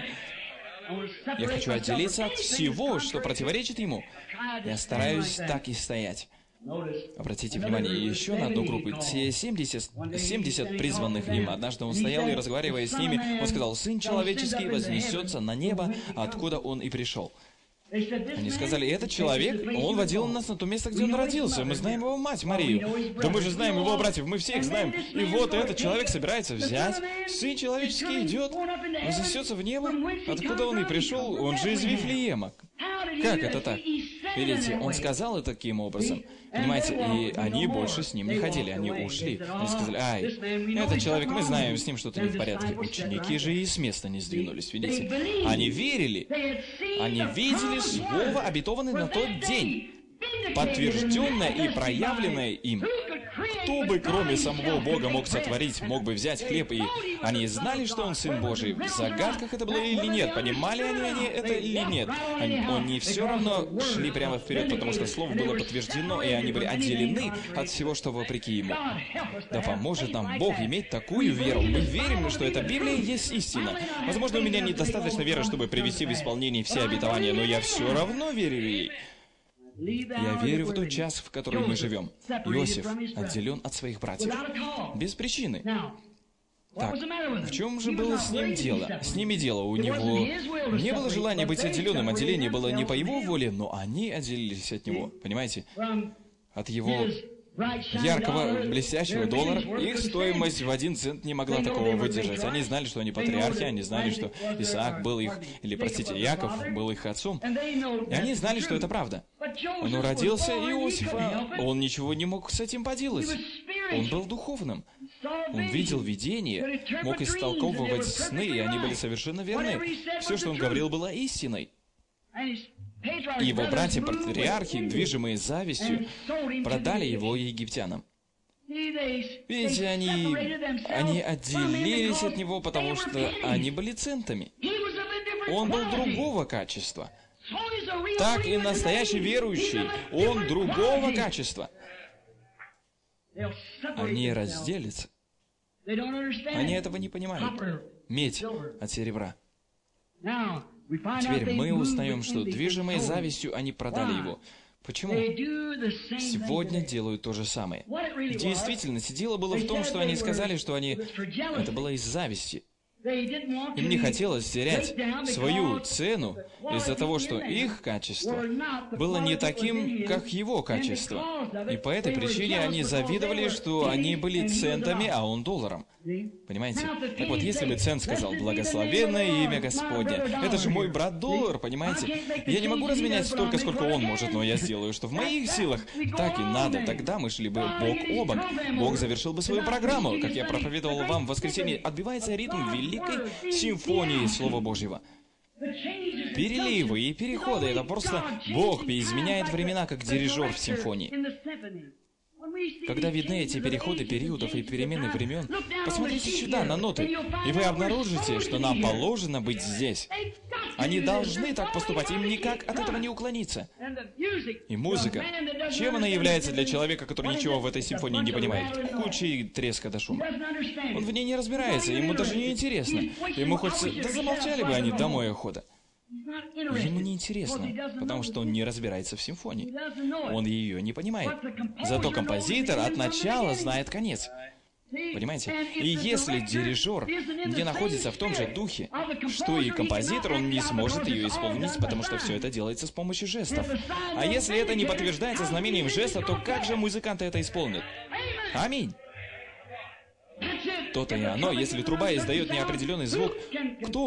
Я хочу отделиться от всего, что противоречит Ему. Я стараюсь так и стоять. Обратите внимание еще на одну группу. Те 70 призванных им. Однажды он стоял и, разговаривая с ними, он сказал, «Сын человеческий вознесется на небо, откуда он и пришел». Они сказали, этот человек, он водил нас на то место, где он родился. Мы знаем его мать, Марию. Да мы же знаем его братьев, мы все их знаем. И вот этот человек собирается взять, Сын человеческий идет, вознесется в небо, откуда он и пришел, он же из Вифлеема. Как это так? Видите, он сказал это таким образом. Понимаете, и они больше с ним не ходили, они ушли. Они сказали, ай, этот человек, мы знаем, с ним что-то не в порядке. Ученики же и с места не сдвинулись, видите. Они верили, они видели Слово, обетованное на тот день, подтвержденное и проявленное им. Кто бы, кроме самого Бога, мог сотворить, мог бы взять хлеб, и они знали, что Он Сын Божий? В загадках это было или нет? Понимали они это или нет? Они все равно шли прямо вперед, потому что Слово было подтверждено, и они были отделены от всего, что вопреки Ему. Да поможет нам Бог иметь такую веру. Мы верим, что эта Библия есть истина. Возможно, у меня недостаточно веры, чтобы привести в исполнение все обетования, но я все равно верю ей. Я верю в тот час, в который мы живем. Иосиф отделен от своих братьев. Без причины. Так, в чем же было с ним дело? С ними дело. У него не было желания быть отделенным. Отделение было не по его воле, но они отделились от него. Понимаете? От его яркого, блестящего доллара, их стоимость в 1 цент не могла такого выдержать. Они знали, что они патриархи, они знали, что Исаак был их, или, простите, Яков был их отцом. И они знали, что это правда. Но родился Иосиф, а он ничего не мог с этим поделать. Он был духовным. Он видел видения, мог истолковывать сны, и они были совершенно верны. Все, что он говорил, было истиной. И его братья-патриархи, движимые завистью, продали его египтянам. Видите, они отделились от него, потому что они были центами. Он был другого качества. Так и настоящий верующий, он другого качества. Они разделятся. Они этого не понимают. Медь от серебра. Теперь мы узнаем, что, движимые завистью, они продали его. Почему? Сегодня делают то же самое. В действительности, дело было в том, что они сказали, что это было из зависти. Им не хотелось терять свою цену из-за того, что их качество было не таким, как его качество. И по этой причине они завидовали, что они были центами, а он долларом. Понимаете? Так вот, если бы цент сказал «Благословенное имя Господне», это же мой брат доллар, понимаете? Я не могу разменять столько, сколько он может, но я сделаю, что в моих силах. Так и надо. Тогда мы шли бы бок о бок. Бог завершил бы свою программу. Как я проповедовал вам в воскресенье, отбивается ритм великой симфонии Слова Божьего. Переливы и переходы — это просто Бог изменяет времена, как дирижер в симфонии. Когда видны эти переходы периодов и перемены времен, посмотрите сюда, на ноты, и вы обнаружите, что нам положено быть здесь. Они должны так поступать, им никак от этого не уклониться. И музыка. Чем она является для человека, который ничего в этой симфонии не понимает? Кучей треска до шума. Он в ней не разбирается, ему даже не интересно. Ему хочется, да замолчали бы они, домой охота. Ему не интересно, потому что он не разбирается в симфонии. Он ее не понимает. Зато композитор от начала знает конец. Понимаете? И если дирижер не находится в том же духе, что и композитор, он не сможет ее исполнить, потому что все это делается с помощью жестов. А если это не подтверждается знамением жеста, то как же музыканты это исполнят? Аминь. То-то и оно, если труба издает неопределенный звук, кто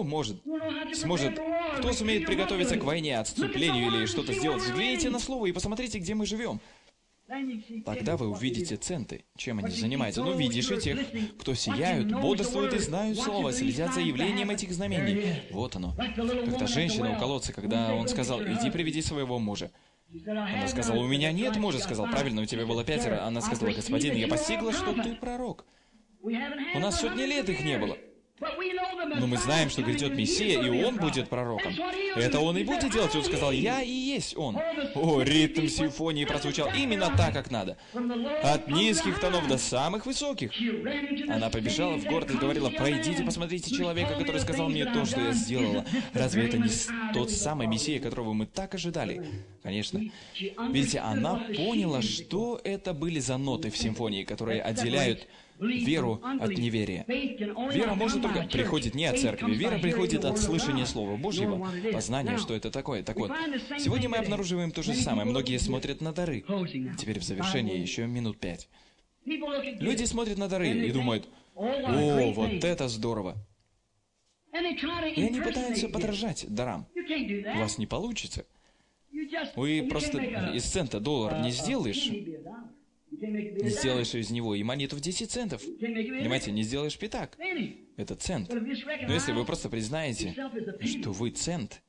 сумеет приготовиться к войне, отступлению или что-то сделать? Взгляните на слово и посмотрите, где мы живем. Тогда вы увидите центы, чем они занимаются. Ну, видишь и тех, кто сияют, бодрствуют и знают слово, следят за явлением этих знамений. Вот оно. Как-то женщина у колодца, когда он сказал: «Иди приведи своего мужа». Она сказала: «У меня нет мужа». Сказал: «Правильно, у тебя было 5». Она сказала: «Господин, я постигла, что ты пророк». У нас сотни лет их не было. Но мы знаем, что грядет Мессия, и Он будет пророком. Это Он и будет делать. Он сказал: «Я и есть Он». О, ритм симфонии прозвучал именно так, как надо. От низких тонов до самых высоких. Она побежала в город и говорила: «Пройдите, посмотрите человека, который сказал мне то, что я сделала». Разве это не тот самый Мессия, которого мы так ожидали? Конечно. Видите, она поняла, что это были за ноты в симфонии, которые отделяют веру от неверия. Вера может только приходит не от церкви. Вера приходит от слышания Слова Божьего, познания, что это такое. Так вот, сегодня мы обнаруживаем то же самое. Многие смотрят на дары. Теперь в завершение еще минут 5. Люди смотрят на дары и думают: «О, вот это здорово!» И они пытаются подражать дарам. У вас не получится. Вы просто из цента доллар не сделаешь. Не сделаешь из него и монету в 10 центов. Понимаете, не сделаешь пятак. Это цент. Но если вы просто признаете, что вы цент,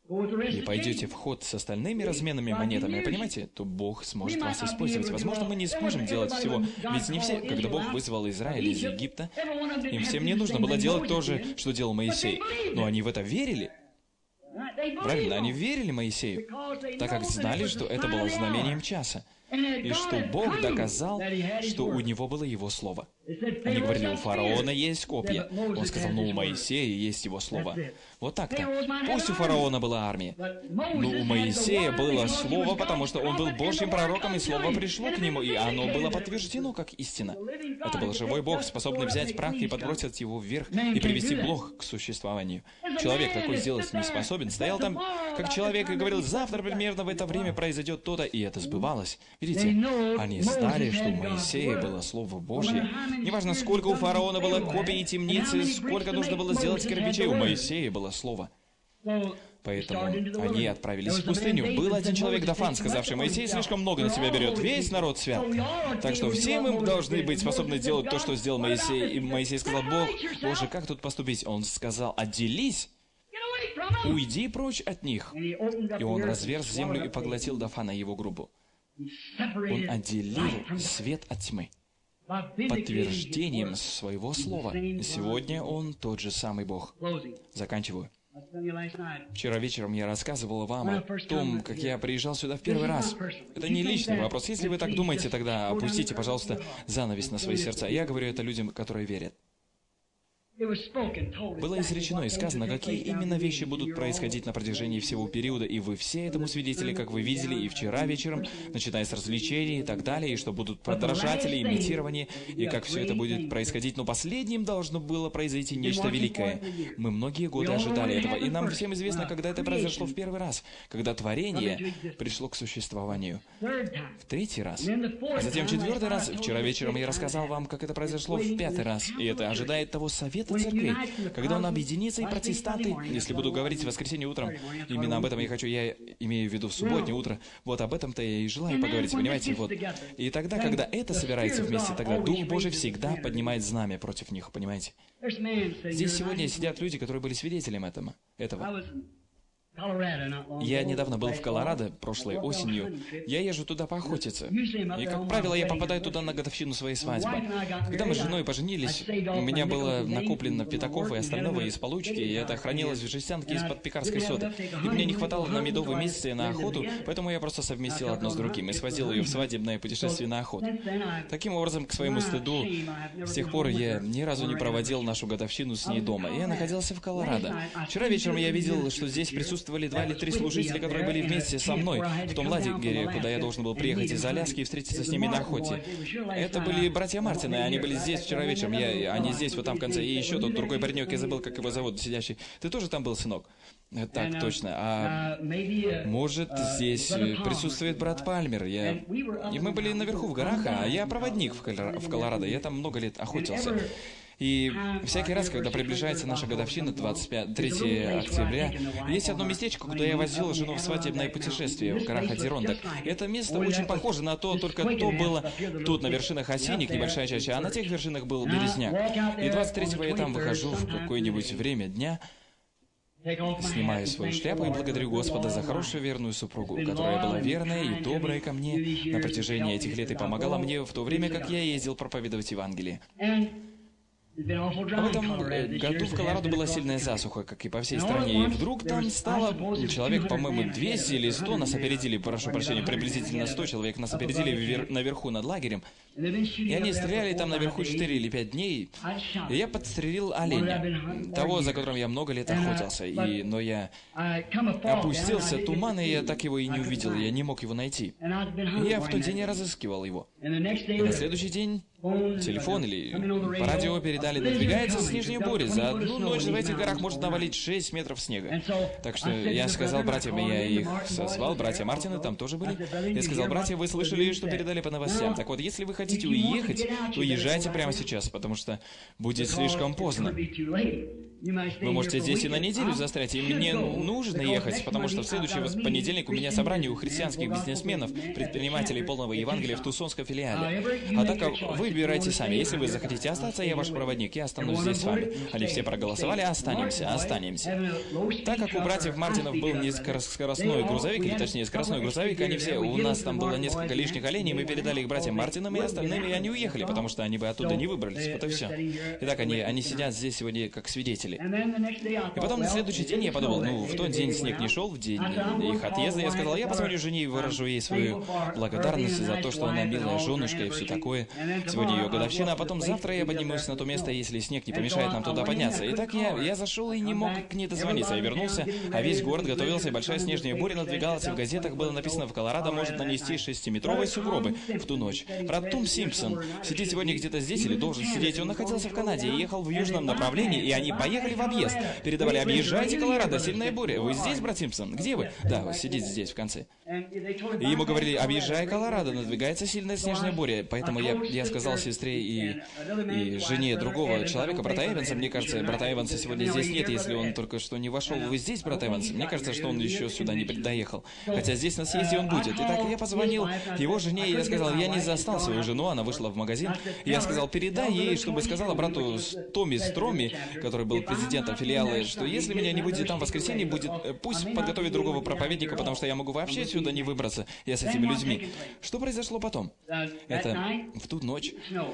и пойдете в ход с остальными разменными монетами, понимаете, то Бог сможет вас использовать. Возможно, мы не сможем делать всего, ведь не все, когда Бог вызвал Израиль из Египта, им всем не нужно было делать то же, что делал Моисей. Но они в это верили. Правильно, они верили Моисею, так как знали, что это было знамением часа, и что Бог доказал, что у него было его слово. Они говорили, у фараона есть копья. Он сказал, ну, у Моисея есть его слово. Вот так-то. Пусть у фараона была армия, но у Моисея было слово, потому что он был Божьим пророком, и слово пришло к нему, и оно было подтверждено как истина. Это был живой Бог, способный взять прах и подбросить его вверх и привести блох к существованию. Человек такой сделать не способен. Стоял там, как человек, и говорил, завтра примерно в это время произойдет то-то, и это сбывалось. Видите, они знали, что у Моисея было Слово Божье. Неважно, сколько у фараона было копий и темницы, сколько нужно было сделать кирпичей, у Моисея было Слово. Поэтому они отправились в пустыню. Был один человек, Дафан, сказавший, Моисей слишком много на себя берет, весь народ свят. Так что все мы должны быть способны делать то, что сделал Моисей. И Моисей сказал, Боже, как тут поступить? Он сказал, отделись, уйди прочь от них. И он разверз землю и поглотил Дафана и его группу. Он отделил свет от тьмы подтверждением своего слова. Сегодня он тот же самый Бог. Заканчиваю. Вчера вечером я рассказывал вам о том, как я приезжал сюда в первый раз. Это не личный вопрос. Если вы так думаете, тогда опустите, пожалуйста, занавес на свои сердца. Я говорю это людям, которые верят. Было изречено и сказано, какие именно вещи будут происходить на протяжении всего периода, и вы все этому свидетели, как вы видели и вчера вечером, начиная с развлечений и так далее, и что будут подражатели, имитирование, и как все это будет происходить. Но последним должно было произойти нечто великое. Мы многие годы ожидали этого, и нам всем известно, когда это произошло в первый раз, когда творение пришло к существованию. В третий раз, а затем в четвертый раз. Вчера вечером я рассказал вам, как это произошло в пятый раз, и это ожидает того совета церкви, когда он объединится, и протестанты, если буду говорить в воскресенье утром, именно об этом я имею в виду в субботнее утро, вот об этом-то я и желаю поговорить, понимаете, вот. И тогда, когда это собирается вместе, тогда Дух Божий всегда поднимает знамя против них, понимаете. Здесь сегодня сидят люди, которые были свидетелем этого. Я недавно был в Колорадо, прошлой осенью. Я езжу туда поохотиться. И, как правило, я попадаю туда на годовщину своей свадьбы. Когда мы с женой поженились, у меня было накоплено пятаков и остального из получки, и это хранилось в жестянке из-под пекарской соды. И мне не хватало на медовые месяцы и на охоту, поэтому я просто совместил одно с другим и свозил ее в свадебное путешествие на охоту. Таким образом, к своему стыду, с тех пор я ни разу не проводил нашу годовщину с ней дома. Я находился в Колорадо. Вчера вечером я видел, что здесь присутствовали 2 или 3 служителя, которые были вместе со мной в том лагере, куда я должен был приехать из Аляски и встретиться с ними на охоте. Это были братья Мартины, они были здесь вчера вечером, они здесь, вот там в конце, и еще тот другой паренек, я забыл, как его зовут, сидящий. Ты тоже там был, сынок? Так, точно. А может, здесь присутствует брат Пальмер. И мы были наверху в горах, а я проводник в Колорадо, я там много лет охотился. И всякий раз, когда приближается наша годовщина, 3 октября, есть одно местечко, куда я возил жену в свадебное путешествие в горах Адирondак. Это место очень похоже на то, только то было тут на вершинах осинник, небольшая чаща, а на тех вершинах был березняк. И 23-го я там выхожу в какое-нибудь время дня, снимаю свою шляпу и благодарю Господа за хорошую верную супругу, которая была верная и добрая ко мне на протяжении этих лет и помогала мне в то время, как я ездил проповедовать Евангелие. В этом году в Колорадо была сильная засуха, как и по всей стране, и вдруг там стало человек, по-моему, 200 или 100 нас опередили, прошу прощения, приблизительно 100 человек нас опередили наверху над лагерем, и они стреляли там наверху 4 или 5 дней, и я подстрелил оленя, того, за которым я много лет охотился, но я опустился туман, и я так его и не увидел, я не мог его найти. И я в тот день разыскивал его. И на следующий день телефон или по радио передали, надвигается снежная буря. За одну ночь в этих горах может навалить 6 метров снега. Так что я сказал братьям, я их созвал, братья Мартины там тоже были. Я сказал, братья, вы слышали, что передали по новостям. Так вот, если вы хотите уехать, то езжайте прямо сейчас, потому что будет слишком поздно. Вы можете здесь и на неделю застрять, и мне нужно ехать, потому что в следующий понедельник у меня собрание у христианских бизнесменов, предпринимателей полного Евангелия в Тусонском филиале. А так вы выбирайте сами. Если вы захотите остаться, я ваш проводник, я останусь здесь с вами. Они все проголосовали, останемся. Так как у братьев Мартинов был скоростной грузовик, или точнее скоростной грузовик, они все, у нас там было несколько лишних оленей, мы передали их братьям Мартинам и остальным, и они уехали, потому что они бы оттуда не выбрались. Вот и все. Итак, они сидят здесь сегодня как свидетели. И потом на следующий день я подумал, в тот день снег не шел, в день их отъезда, я сказал, я позвоню жене и выражу ей свою благодарность за то, что она милая женушка и все такое. Сегодня ее годовщина, а потом завтра я поднимусь на то место, если снег не помешает нам туда подняться. Итак, я зашел и не мог к ней дозвониться. Я вернулся, а весь город готовился, и большая снежная буря надвигалась, и в газетах было написано, в Колорадо может нанести 6-метровые сугробы в ту ночь. Брат Том Симпсон сидит сегодня где-то здесь или должен сидеть. Он находился в Канаде и ехал в южном направлении, и они поехали в объезд. Передавали, объезжайте Колорадо, сильная буря. Вы здесь, брат Симпсон? Где вы? Да, вы сидите здесь, в конце. И ему говорили, объезжай Колорадо, надвигается сильная снежная буря. Поэтому я сказал сестре и жене другого человека, брата Эванса, мне кажется, брата Эванса сегодня здесь нет, если он только что не вошел. Вы здесь, брат Эванс? Мне кажется, что он еще сюда не доехал. Хотя здесь на съезде он будет. Итак, я позвонил его жене, и я сказал, я не застал свою жену, она вышла в магазин. И я сказал, передай ей, чтобы сказала брату Томми Строми, который был президентом филиала, что если меня не будет там в воскресенье, пусть подготовит другого проповедника, потому что я могу вообще сюда не выбраться, я с этими людьми. Что произошло потом? Это в ту ночь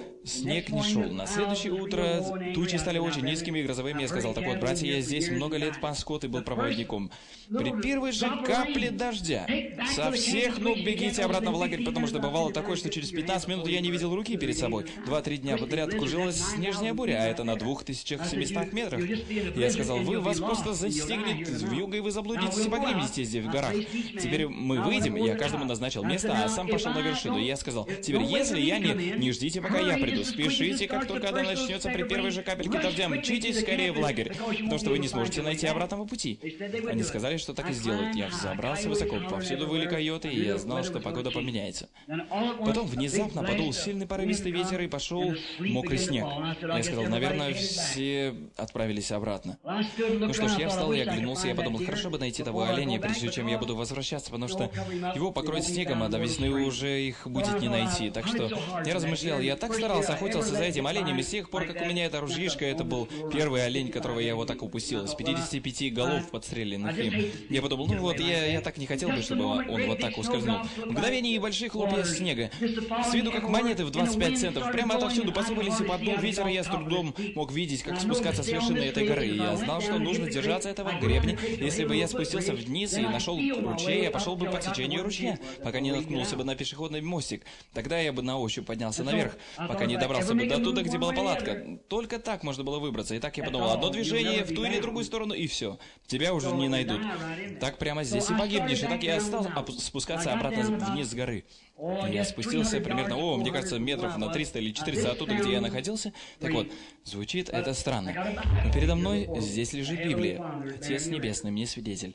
снег не шел. На следующее утро тучи стали очень низкими и грозовыми. Я сказал, так вот, братья, я здесь много лет пас скот и был проводником. При первой же капле дождя со всех ног бегите обратно в лагерь, потому что бывало такое, что через 15 минут я не видел руки перед собой. 2-3 дня подряд кружилась снежная буря, а это на 2700 метрах. Я сказал, вас просто застигнет вьюга, и вы заблудитесь и погребнете здесь в горах. Теперь мы выйдем, я каждому назначил место, а сам пошел на вершину. И я сказал, теперь если я не ждите, пока я приду, спешите, как только она начнется при первой же капельке дождя, мчитесь скорее в лагерь, потому что вы не сможете найти обратного пути. Они сказали, что так и сделают. Я забрался высоко, повсюду выли койоты, и я знал, что погода поменяется. Потом внезапно подул сильный порывистый ветер, и пошел мокрый снег. Я сказал, наверное, все отправились обратно. Ну что ж, я встал и оглянулся, я подумал, хорошо бы найти того оленя, прежде чем я буду возвращаться, потому что его покроет снегом, а до весны уже их будет не найти. Так что я размышлял, я так старался, охотился за этим оленем, и с тех пор, как у меня эта ружьишка, это был первый олень, которого я вот так упустил, из 55 голов подстреленных им. Я подумал, я так не хотел бы, чтобы он вот так ускользнул. Мгновение и большие хлопья снега. С виду как монеты в 25 центов. Прямо отовсюду посыпались и подул ветер, и я с трудом мог видеть, как спускаться с вершины этой горы. И я знал, что нужно держаться этого гребня. Если бы я спустился вниз и нашел ручей, я пошел бы по течению ручья, пока не наткнулся бы на пешеходный мостик. Тогда я бы на ощупь поднялся наверх, пока не добрался бы до туда, где была палатка. Только так можно было выбраться. И так я подумал, одно движение в ту или другую сторону, и все. Тебя уже не найдут. Так прямо здесь и погибнешь. И так я стал спускаться обратно вниз с горы. И я спустился примерно, мне кажется, метров на 300 или 400 оттуда, где я находился. Так вот, звучит это странно. Но передо мной здесь лежит Библия. Отец Небесный мне свидетель.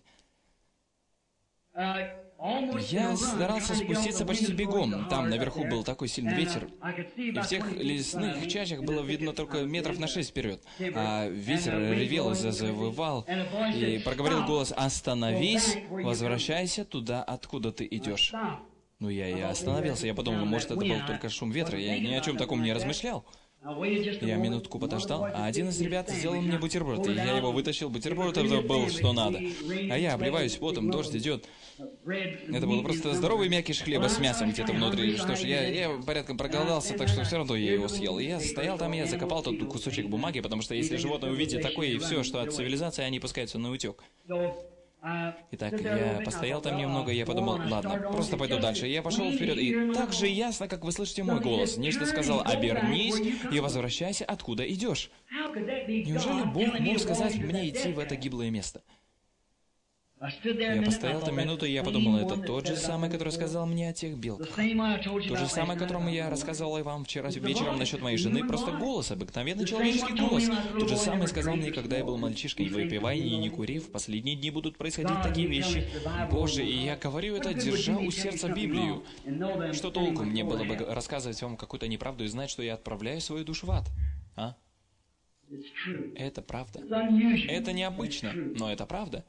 Я старался спуститься почти бегом. Там наверху был такой сильный ветер, и в тех лесных чащах было видно только метров на 6 вперед. А ветер ревел и завывал, и проговорил голос: «Остановись, возвращайся туда, откуда ты идешь». Ну, я и остановился. Я подумал, может, это был только шум ветра. Я ни о чем таком не размышлял. Я минутку подождал, а один из ребят сделал мне бутерброд, и я его вытащил. Бутерброд это был что надо. А я обливаюсь потом, дождь идет. Это был просто здоровый мякиш хлеба с мясом где-то внутри. Что ж, я порядком проголодался, так что все равно я его съел. И я стоял там, я закопал тот кусочек бумаги, потому что если животное увидит такое и все, что от цивилизации, они пускаются на утек. Итак, я постоял там немного, и я подумал, ладно, просто пойду дальше. Я пошел вперед, и так же ясно, как вы слышите мой голос. Нечто сказал: «Обернись и возвращайся, откуда идешь». Неужели Бог мог сказать мне идти в это гиблое место? Я постоял там минуту, и я подумал, это тот же самый, который сказал мне о тех белках. Тот же самый, которому я рассказывал вам вчера вечером насчет моей жены, просто голос, обыкновенный человеческий голос. Тот же самый сказал мне, когда я был мальчишкой: «Не выпивай и не кури, в последние дни будут происходить такие вещи». Боже, и я говорю это, держа у сердца Библию. Что толку мне было бы рассказывать вам какую-то неправду и знать, что я отправляю свою душу в ад? А? Это правда. Это необычно, но это правда.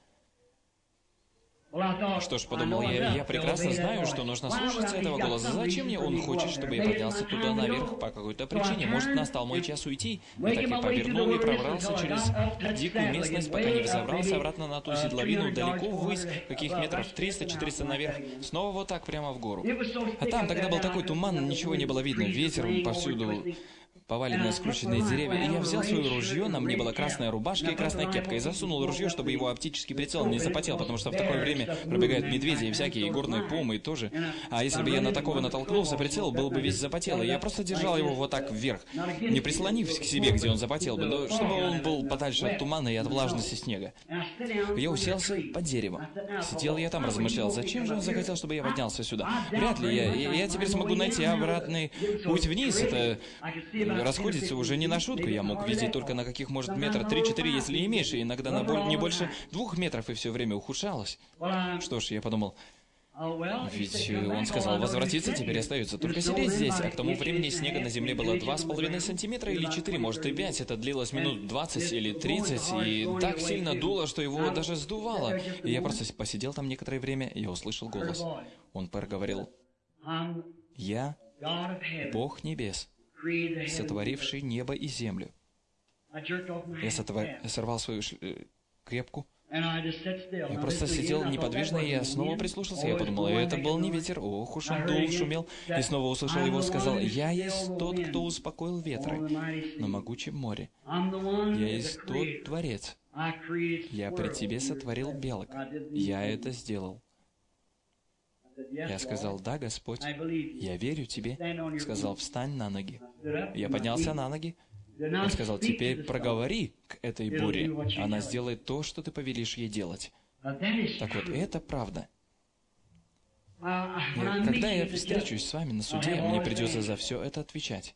Что ж, подумал я прекрасно знаю, что нужно слушаться этого голоса. Зачем мне он хочет, чтобы я поднялся туда наверх по какой-то причине? Может, настал мой час уйти? Я так и повернул и пробрался через дикую местность, пока не взобрался обратно на ту седловину, далеко ввысь, каких метров 300-400 наверх, снова вот так прямо в гору. А там тогда был такой туман, ничего не было видно, ветер повсюду, поваленные скрученные деревья, и я взял свое ружье, на мне была красная рубашка и красная кепка, и засунул ружье, чтобы его оптический прицел не запотел, потому что в такое время пробегают медведи и всякие горные пумы тоже. А если бы я на такого натолкнулся, прицел был бы весь запотел, и я просто держал его вот так вверх, не прислонив к себе, где он запотел бы, но чтобы он был подальше от тумана и от влажности снега. Я уселся под деревом. Сидел я там, размышлял, зачем же он захотел, чтобы я поднялся сюда? Вряд ли я теперь смогу найти обратный путь вниз, это расходится уже не на шутку. Я мог видеть только на каких, может, метра 3-4, если и меньше, иногда на не больше 2 метров, и все время ухудшалось. Что ж, я подумал, ведь он сказал возвратиться, теперь остается только сидеть здесь, а к тому времени снега на земле было 2,5 сантиметра или 4, может и 5, это длилось минут 20 или 30, и так сильно дуло, что его даже сдувало. И я просто посидел там некоторое время, и я услышал голос. Он проговорил: «Я Бог небес, сотворивший небо и землю». Я сорвал свою кепку. Я просто сидел неподвижно, и я снова прислушался. Я подумал, это был не ветер. Ох уж он дул, шумел. И снова услышал его, сказал: «Я есть тот, кто успокоил ветры на могучем море. Я есть тот Творец. Я при тебе сотворил белок. Я это сделал». Я сказал: «Да, Господь, я верю тебе». Сказал: «Встань на ноги». Я поднялся на ноги. Он сказал: «Теперь проговори к этой буре. Она сделает то, что ты повелишь ей делать». Так вот, это правда. Когда я встречусь с вами на суде, мне придется за все это отвечать.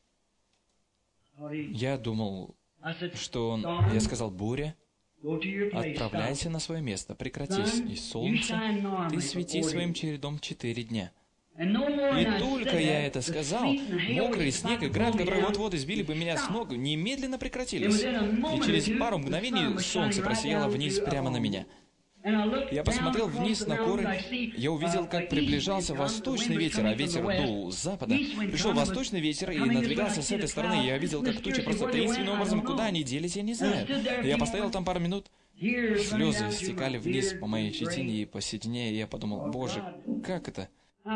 Я думал, что я сказал: «Буря, отправляйся на свое место, прекратись, и солнце, ты свети своим чередом 4 дня». И только я это сказал, мокрый снег и град, которые вот-вот избили бы меня с ног, немедленно прекратились. И через пару мгновений солнце просияло вниз прямо на меня. Я посмотрел вниз на горы, я увидел, как приближался восточный ветер, а ветер дул с запада. Пришел восточный ветер и надвигался с этой стороны, я видел, как тучи просто таинственным образом, куда они делись, я не знаю. Я постоял там пару минут, слезы стекали вниз по моей щетине и по седине, и я подумал: «Боже, как это?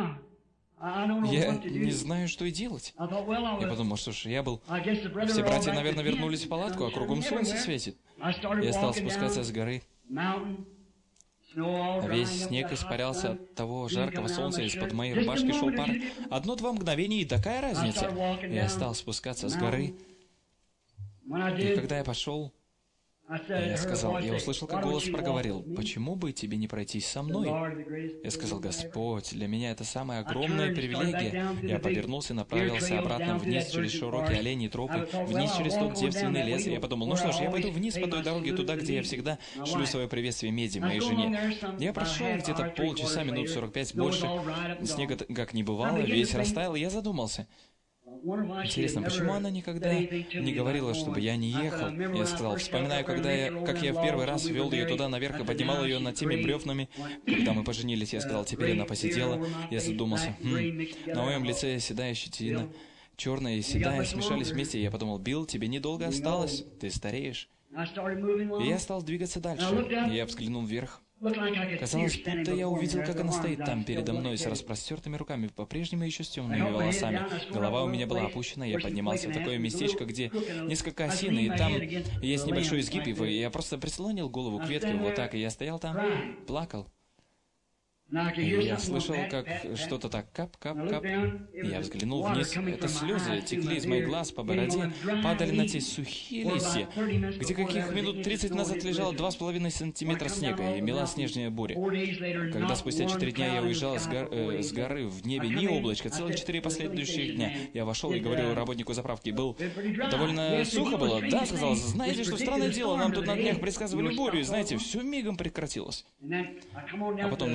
Я не знаю, что и делать». Я подумал, что ж, все братья, наверное, вернулись в палатку, а кругом солнце светит. Я стал спускаться с горы. Весь снег испарялся от того жаркого солнца, из-под моей рубашки шел пар. 1-2 мгновения, и такая разница. Я стал спускаться с горы, и когда я пошел, я сказал, я услышал, как голос проговорил: «Почему бы тебе не пройтись со мной?» Я сказал: «Господь, для меня это самая огромная привилегия». Я повернулся и направился обратно вниз через широкие оленьи тропы, вниз через тот девственный лес. И я подумал: ну что ж, я пойду вниз по той дороге туда, где я всегда шлю свое приветствие Меди, моей жене. Я прошел где-то полчаса, минут 45, больше. Снега как не бывало, весь растаял, и я задумался. Интересно, почему она никогда не говорила, чтобы я не ехал? Я сказал, вспоминаю, как я в первый раз вел ее туда наверх и поднимал ее над теми бревнами. Когда мы поженились, я сказал, теперь она посидела. Я задумался, на моем лице седая щетина, черная и седая смешались вместе. И я подумал: Билл, тебе недолго осталось, ты стареешь. И я стал двигаться дальше. Я взглянул вверх. Казалось, будто я увидел, как она стоит там передо мной с распростертыми руками, по-прежнему еще с темными волосами. Голова у меня была опущена, я поднимался в такое местечко, где несколько осин, и там есть небольшой изгиб, и я просто прислонил голову к ветке, вот так, и я стоял там, плакал. И я слышал, как что-то так кап-кап-кап. Я взглянул вниз. Это слезы текли из моих глаз по бороде, падали на те сухие листья, где каких минут 30 назад лежало 2,5 сантиметра снега и мела снежная буря. Когда спустя 4 дня я уезжал с горы, в небе ни облачка, целых 4 последующих дня, я вошел и говорил работнику заправки: был довольно сухо было? Да, сказал, знаете, что странное дело, нам тут на днях предсказывали бурю, и знаете, все мигом прекратилось. А потом на юге я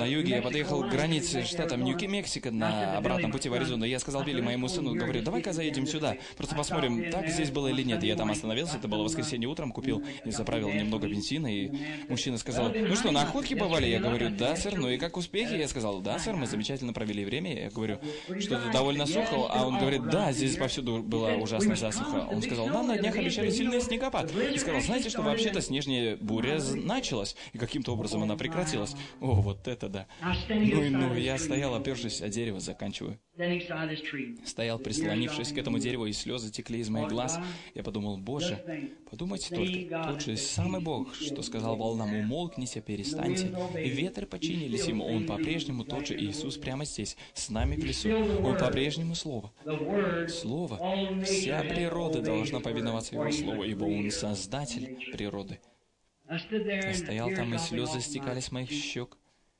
подъехал к границе штата Нью-Мексико на обратном пути в Аризону. Я сказал Билли, моему сыну, говорю, давай-ка заедем сюда, просто посмотрим, так здесь было или нет. Я там остановился, это было воскресенье утром, купил и заправил немного бензина, и мужчина сказал, ну что, на охотке бывали? Я говорю, да, сэр, ну и как успехи? Я сказал, да, сэр, мы замечательно провели время. Я говорю, что-то довольно сухо, а он говорит, да, здесь повсюду была ужасная засуха. Он сказал, нам на днях обещали сильный снегопад. И сказал, знаете, что вообще-то снежная буря началась, и каким-то образом она прекратилась. О, вот это да. Ну, я стоял, опершись о дерево, заканчиваю. Стоял, прислонившись к этому дереву, и слезы текли из моих глаз. Я подумал, Боже, подумайте только, тот же самый Бог, что сказал волнам, умолкните, перестаньте. И ветры подчинились ему, Он по-прежнему тот же Иисус прямо здесь, с нами в лесу. Он по-прежнему Слово. Слово. Вся природа должна повиноваться Его Слову, ибо Он Создатель природы. Я стоял там, и слезы стекали с моих щек.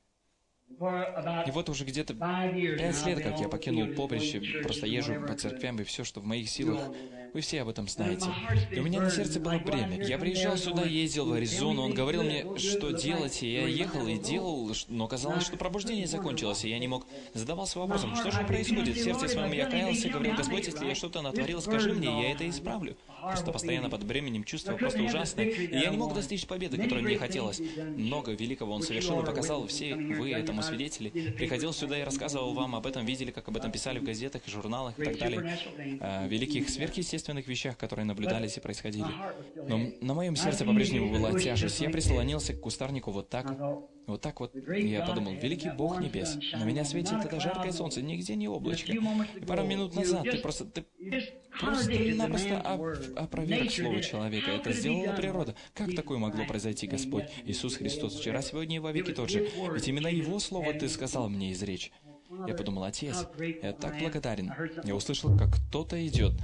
И вот уже где-то 5 лет, как я покинул поприще, просто езжу по церквям, и все, что в моих силах, вы все об этом знаете. И у меня на сердце было бремя. Я приезжал сюда, ездил в Аризону, он говорил мне, что делать, и я ехал и делал, но казалось, что пробуждение закончилось, и я не мог. Задавался вопросом, что же происходит? В сердце своем я каялся, говорил, Господь, если я что-то натворил, скажи мне, и я это исправлю. Просто постоянно под бременем чувства, просто ужасное. И я не мог достичь победы, которой мне хотелось. Много великого он совершил и показал, все вы этому свидетели. Приходил сюда и рассказывал вам об этом, видели, как об этом писали в газетах, журналах и так далее. О великих сверхъестественных вещах, которые наблюдались и происходили. Но на моем сердце по-прежнему была тяжесть. Я прислонился к кустарнику вот так вот. И я подумал, великий Бог небес, на меня светит это жаркое солнце, нигде не облачко. И пару минут назад ты просто-напросто опроверг слово человека. Это сделала природа. Как такое могло произойти, Господь? Иисус Христос вчера, сегодня и во веки тот же. Ведь именно Его слово Ты сказал мне изречь. Я подумал, Отец, я так благодарен. Я услышал, как кто-то идет.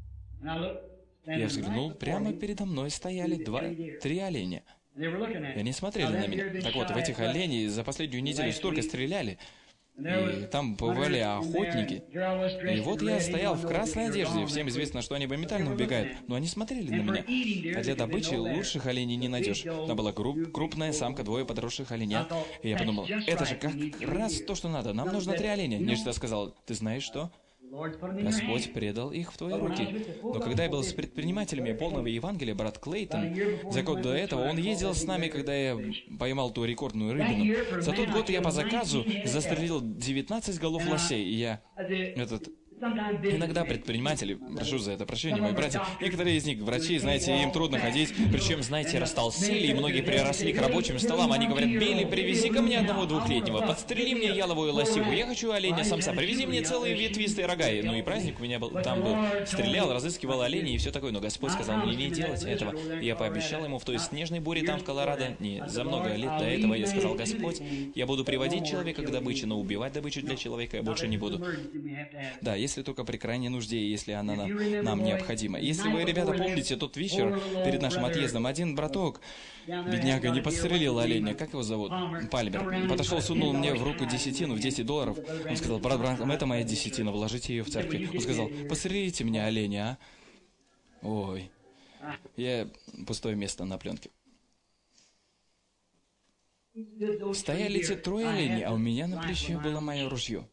Я взглянул, прямо передо мной стояли 2-3 оленя. И они смотрели на меня. Так вот, в этих оленей за последнюю неделю столько стреляли. И там бывали охотники. И вот я стоял в красной одежде. Всем известно, что они моментально убегают. Но они смотрели на меня. А для добычи лучших оленей не найдешь. Там была крупная самка, 2 подросших оленят. И я подумал, это же как раз то, что надо. Нам нужно 3 оленя. Нечто сказал, ты знаешь что? Господь предал их в твои руки. Но когда я был с предпринимателями полного Евангелия, брат Клейтон, за год до этого, он ездил с нами, когда я поймал ту рекордную рыбину. За тот год я по заказу застрелил 19 голов лосей, и я... Иногда предприниматели, прошу за это прощения, мои братья, некоторые из них врачи, знаете, им трудно ходить, причем, знаете, растолстели, и многие приросли к рабочим столам. Они говорят, Билли, привези ко мне одного 2-летнего, подстрели мне яловую лосиху, я хочу оленя-самца, привези мне целые ветвистые рога. Ну и праздник у меня был, там был, стрелял, разыскивал оленей и все такое, но Господь сказал мне не делать этого. И я пообещал ему в той снежной буре там, в Колорадо, за много лет до этого, я сказал, Господь, я буду приводить человека к добыче, но убивать добычу для человека я больше не буду. Да, если только при крайней нужде, если она нам необходима. Если вы, ребята, помните тот вечер перед нашим отъездом, один браток, бедняга, не подстрелил оленя, как его зовут? Пальмер. Подошел, сунул мне в руку десятину в $10. Он сказал, брат, это моя десятина, вложите ее в церкви. Он сказал, пострелите мне оленя, а? Ой, пустое место на пленке. Стояли те 3 оленей, а у меня на плече было мое ружье.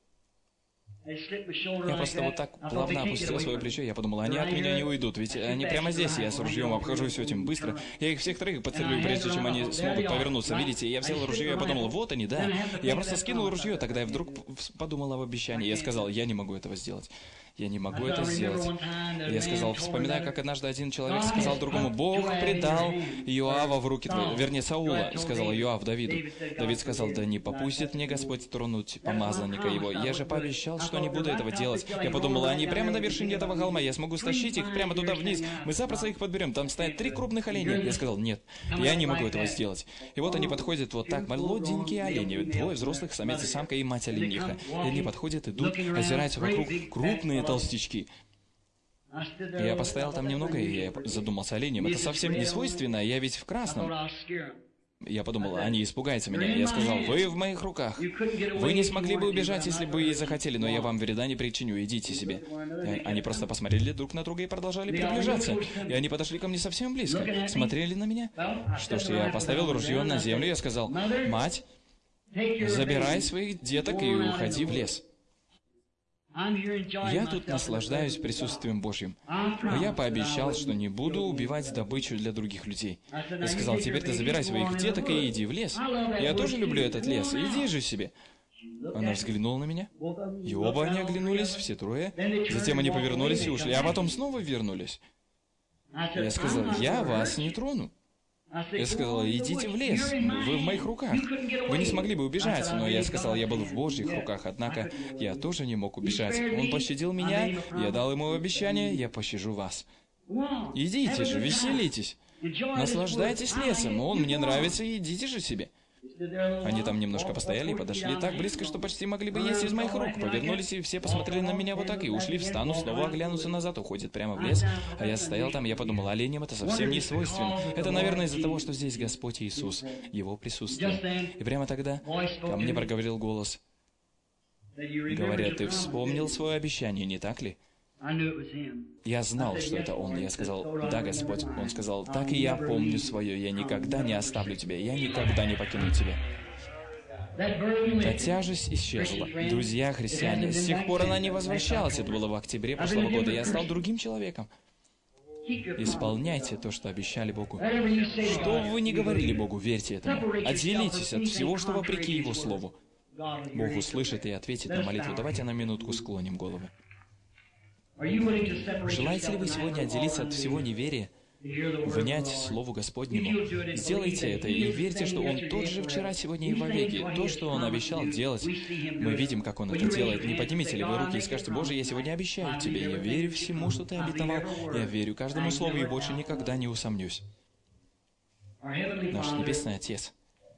Я просто вот так плавно опустил свое плечо, я подумал, они от меня не уйдут, ведь они прямо здесь, я с ружьем обхожусь этим быстро. Я их всех 3 подстрелю, прежде чем они смогут повернуться, видите? Я взял ружье, я подумал, вот они, да. Я просто скинул ружье, тогда я вдруг подумал об обещании. Я сказал, я не могу этого сделать. Я не могу это сделать. Я сказал, вспоминая, как однажды один человек сказал другому, Бог предал Иоава в руки твои, вернее, Саула, сказал Иоав Давиду. Давид сказал, да не попустит мне Господь тронуть помазанника его. Я же пообещал, что не буду этого делать. Я подумал, они прямо на вершине этого холма, я смогу стащить их прямо туда вниз. Мы запросто их подберем, там стоят 3 крупных оленя. Я сказал, нет, я не могу этого сделать. И вот они подходят вот так, молоденькие олени, 2 взрослых, самец и самка и мать олениха. И они подходят, идут, озираются вокруг, крупные толстячки. Я постоял там немного, и я задумался оленем. Это совсем не свойственно, я ведь в красном. Я подумал, они испугаются меня. Я сказал, вы в моих руках. Вы не смогли бы убежать, если бы и захотели, но я вам вреда не причиню, идите себе. Они просто посмотрели друг на друга и продолжали приближаться. И они подошли ко мне совсем близко, смотрели на меня. Что ж, я поставил ружье на землю, я сказал, мать, Забирай своих деток и уходи в лес. Я тут наслаждаюсь присутствием Божьим. Но я пообещал, что не буду убивать добычу для других людей. Я сказал, теперь ты забирай своих деток и иди в лес. Я тоже люблю этот лес. Иди же себе. Она взглянула на меня, и оба они оглянулись, все трое. Затем они повернулись и ушли, а потом снова вернулись. Я сказал, я вас не трону. Я сказал, идите в лес, вы в моих руках. Вы не смогли бы убежать, но я сказал, я был в Божьих руках, однако я тоже не мог убежать. Он пощадил меня, я дал ему обещание, я пощажу вас. Идите же, веселитесь, наслаждайтесь лесом, он мне нравится, идите же себе. Они там немножко постояли и подошли так близко, что почти могли бы есть из моих рук. Повернулись, и все посмотрели на меня вот так, и ушли в стану, снова оглянутся назад, уходят прямо в лес. А я стоял там, я подумал, оленям это совсем не свойственно. Это, наверное, из-за того, что здесь Господь Иисус, Его присутствие. И прямо тогда ко мне проговорил голос. Говорят, ты вспомнил свое обещание, не так ли? Я знал, что это Он. Я сказал, да, Господь. Он сказал, так и я помню свое. Я никогда не оставлю тебя. Я никогда не покину тебя. Та тяжесть исчезла. Друзья христиане, с тех пор она не возвращалась. Это было в октябре прошлого года. Я стал другим человеком. Исполняйте то, что обещали Богу. Что бы вы ни говорили Богу, верьте этому. Отделитесь от всего, что вопреки Его Слову. Бог услышит и ответит на молитву. Давайте на минутку склоним головы. Желаете ли вы сегодня отделиться от всего неверия, внять Слову Господнему? Сделайте это и верьте, что Он тот же вчера, сегодня и вовеки. То, что Он обещал делать, мы видим, как Он это делает. Не поднимите ли вы руки и скажете, Боже, я сегодня обещаю Тебе, я верю всему, что Ты обетовал, я верю каждому слову и больше никогда не усомнюсь. Наш Небесный Отец,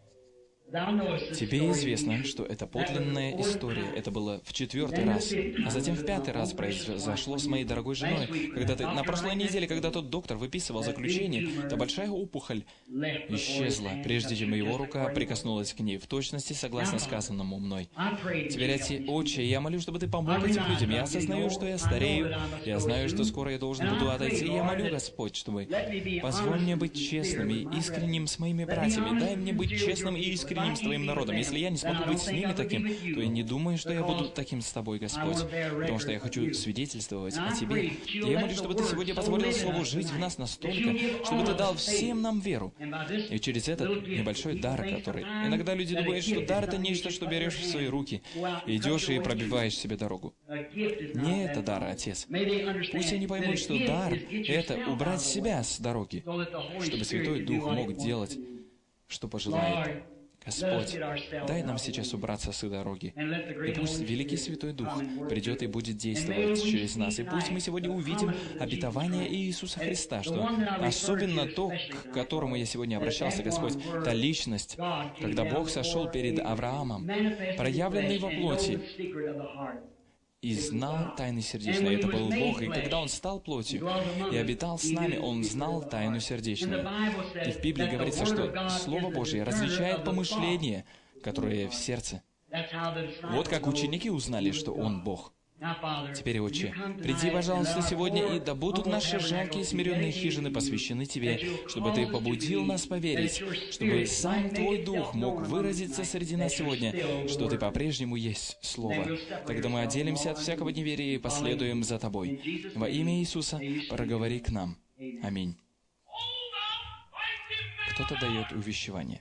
Тебе известно, что это подлинная история. Это было в 4-й раз. А затем в 5-й раз произошло с моей дорогой женой. На прошлой неделе, когда тот доктор выписывал заключение, та большая опухоль исчезла, прежде чем его рука прикоснулась к ней, в точности согласно сказанному мной. Теперь, Отче, я молю, чтобы Ты помог этим людям. Я осознаю, что я старею. Я знаю, что скоро я должен буду отойти. Я молю, Господь, чтобы позволь мне быть честным и искренним с моими братьями. Дай мне быть честным и искренним с Твоим народом. Если я не смогу быть с ними таким, то я не думаю, что я буду таким с Тобой, Господь, потому что я хочу свидетельствовать о Тебе. Я молю, чтобы Ты сегодня позволил Слову жить в нас настолько, чтобы Ты дал всем нам веру. И через этот небольшой дар, который... Иногда люди думают, что дар — это нечто, что берешь в свои руки, идешь и пробиваешь себе дорогу. Не это дар, Отец. Пусть они поймут, что дар — это убрать себя с дороги, чтобы Святой Дух мог делать, что пожелает. Господь, дай нам сейчас убраться с дороги, и пусть Великий Святой Дух придет и будет действовать через нас, и пусть мы сегодня увидим обетование Иисуса Христа, что особенно то, к которому я сегодня обращался, Господь, та личность, когда Бог сошел перед Авраамом, проявленный во плоти, и знал тайны сердечные. Это был Бог. И когда Он стал плотью и обитал с нами, Он знал тайну сердечную. И в Библии говорится, что Слово Божье различает помышления, которые в сердце. Вот как ученики узнали, что Он Бог. Теперь, Отче, приди, пожалуйста, сегодня, и да будут наши жалкие смиренные хижины посвящены Тебе, чтобы Ты побудил нас поверить, чтобы сам Твой Дух мог выразиться среди нас сегодня, что Ты по-прежнему есть Слово. Тогда мы отделимся от всякого неверия и последуем за Тобой. Во имя Иисуса проговори к нам. Аминь. Кто-то дает увещевание.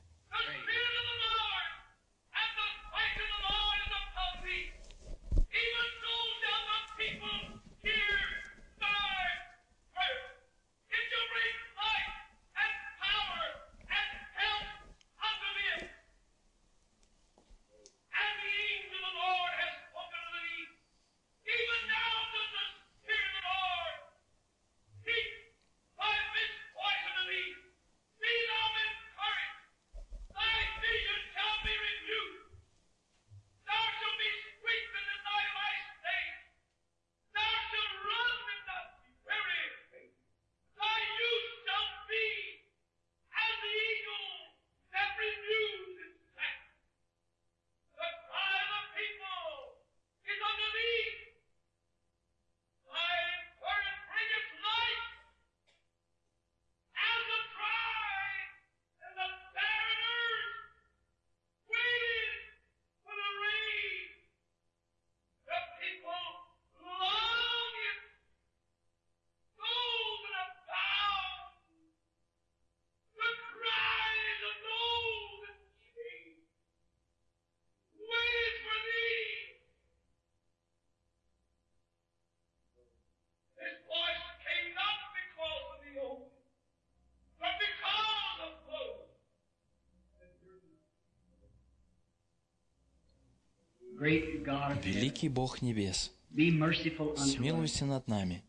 Великий Бог небес, смилуйся над нами.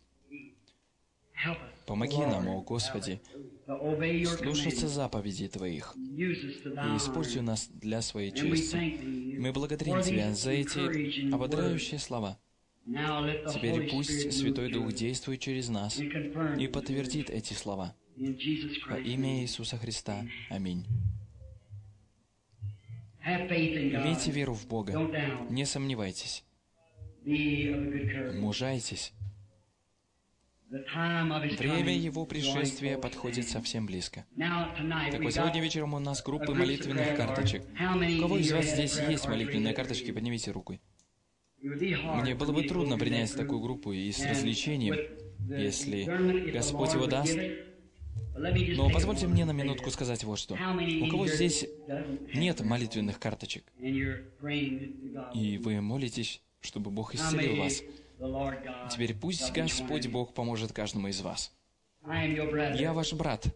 Помоги нам, о Господи, слушаться заповедей Твоих и используй нас для своей чести. Мы благодарим Тебя за эти ободряющие слова. Теперь пусть Святой Дух действует через нас и подтвердит эти слова. Во имя Иисуса Христа. Аминь. Имейте веру в Бога. Не сомневайтесь. Мужайтесь. Время Его пришествия подходит совсем близко. Так вот, сегодня вечером у нас группы молитвенных карточек. У кого из вас здесь есть молитвенные карточки, поднимите руку. Мне было бы трудно принять такую группу и с развлечением, если Господь его даст. Но позвольте мне на минутку сказать вот что. У кого здесь нет молитвенных карточек, и вы молитесь, чтобы Бог исцелил вас, теперь пусть Господь Бог поможет каждому из вас. Я ваш брат.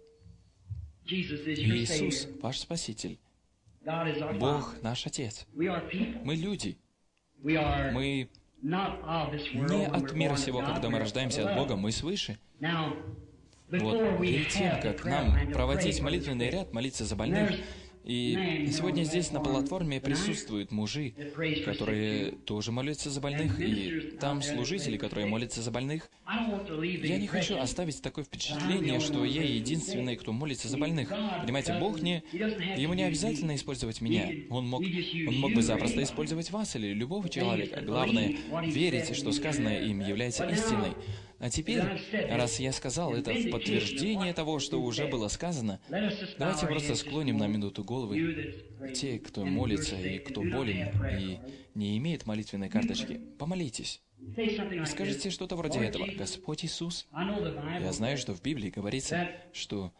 Иисус, ваш Спаситель. Бог наш Отец. Мы люди. Мы не от мира сего, когда мы рождаемся от Бога, мы свыше. Вот, перед тем, как нам проводить молитвенный ряд, молиться за больных, и сегодня здесь на платформе присутствуют мужи, которые тоже молятся за больных, и там служители, которые молятся за больных. Я не хочу оставить такое впечатление, что я единственный, кто молится за больных. Понимаете, Бог ему не обязательно использовать меня. Он мог бы запросто использовать вас или любого человека. Главное, верить, что сказанное им является истиной. А теперь, раз я сказал это в подтверждение того, что уже было сказано, давайте просто склоним на минуту головы. Те, кто молится и кто болен и не имеет молитвенной карточки, помолитесь. Скажите что-то вроде этого. Господь Иисус, я знаю, что в Библии говорится, что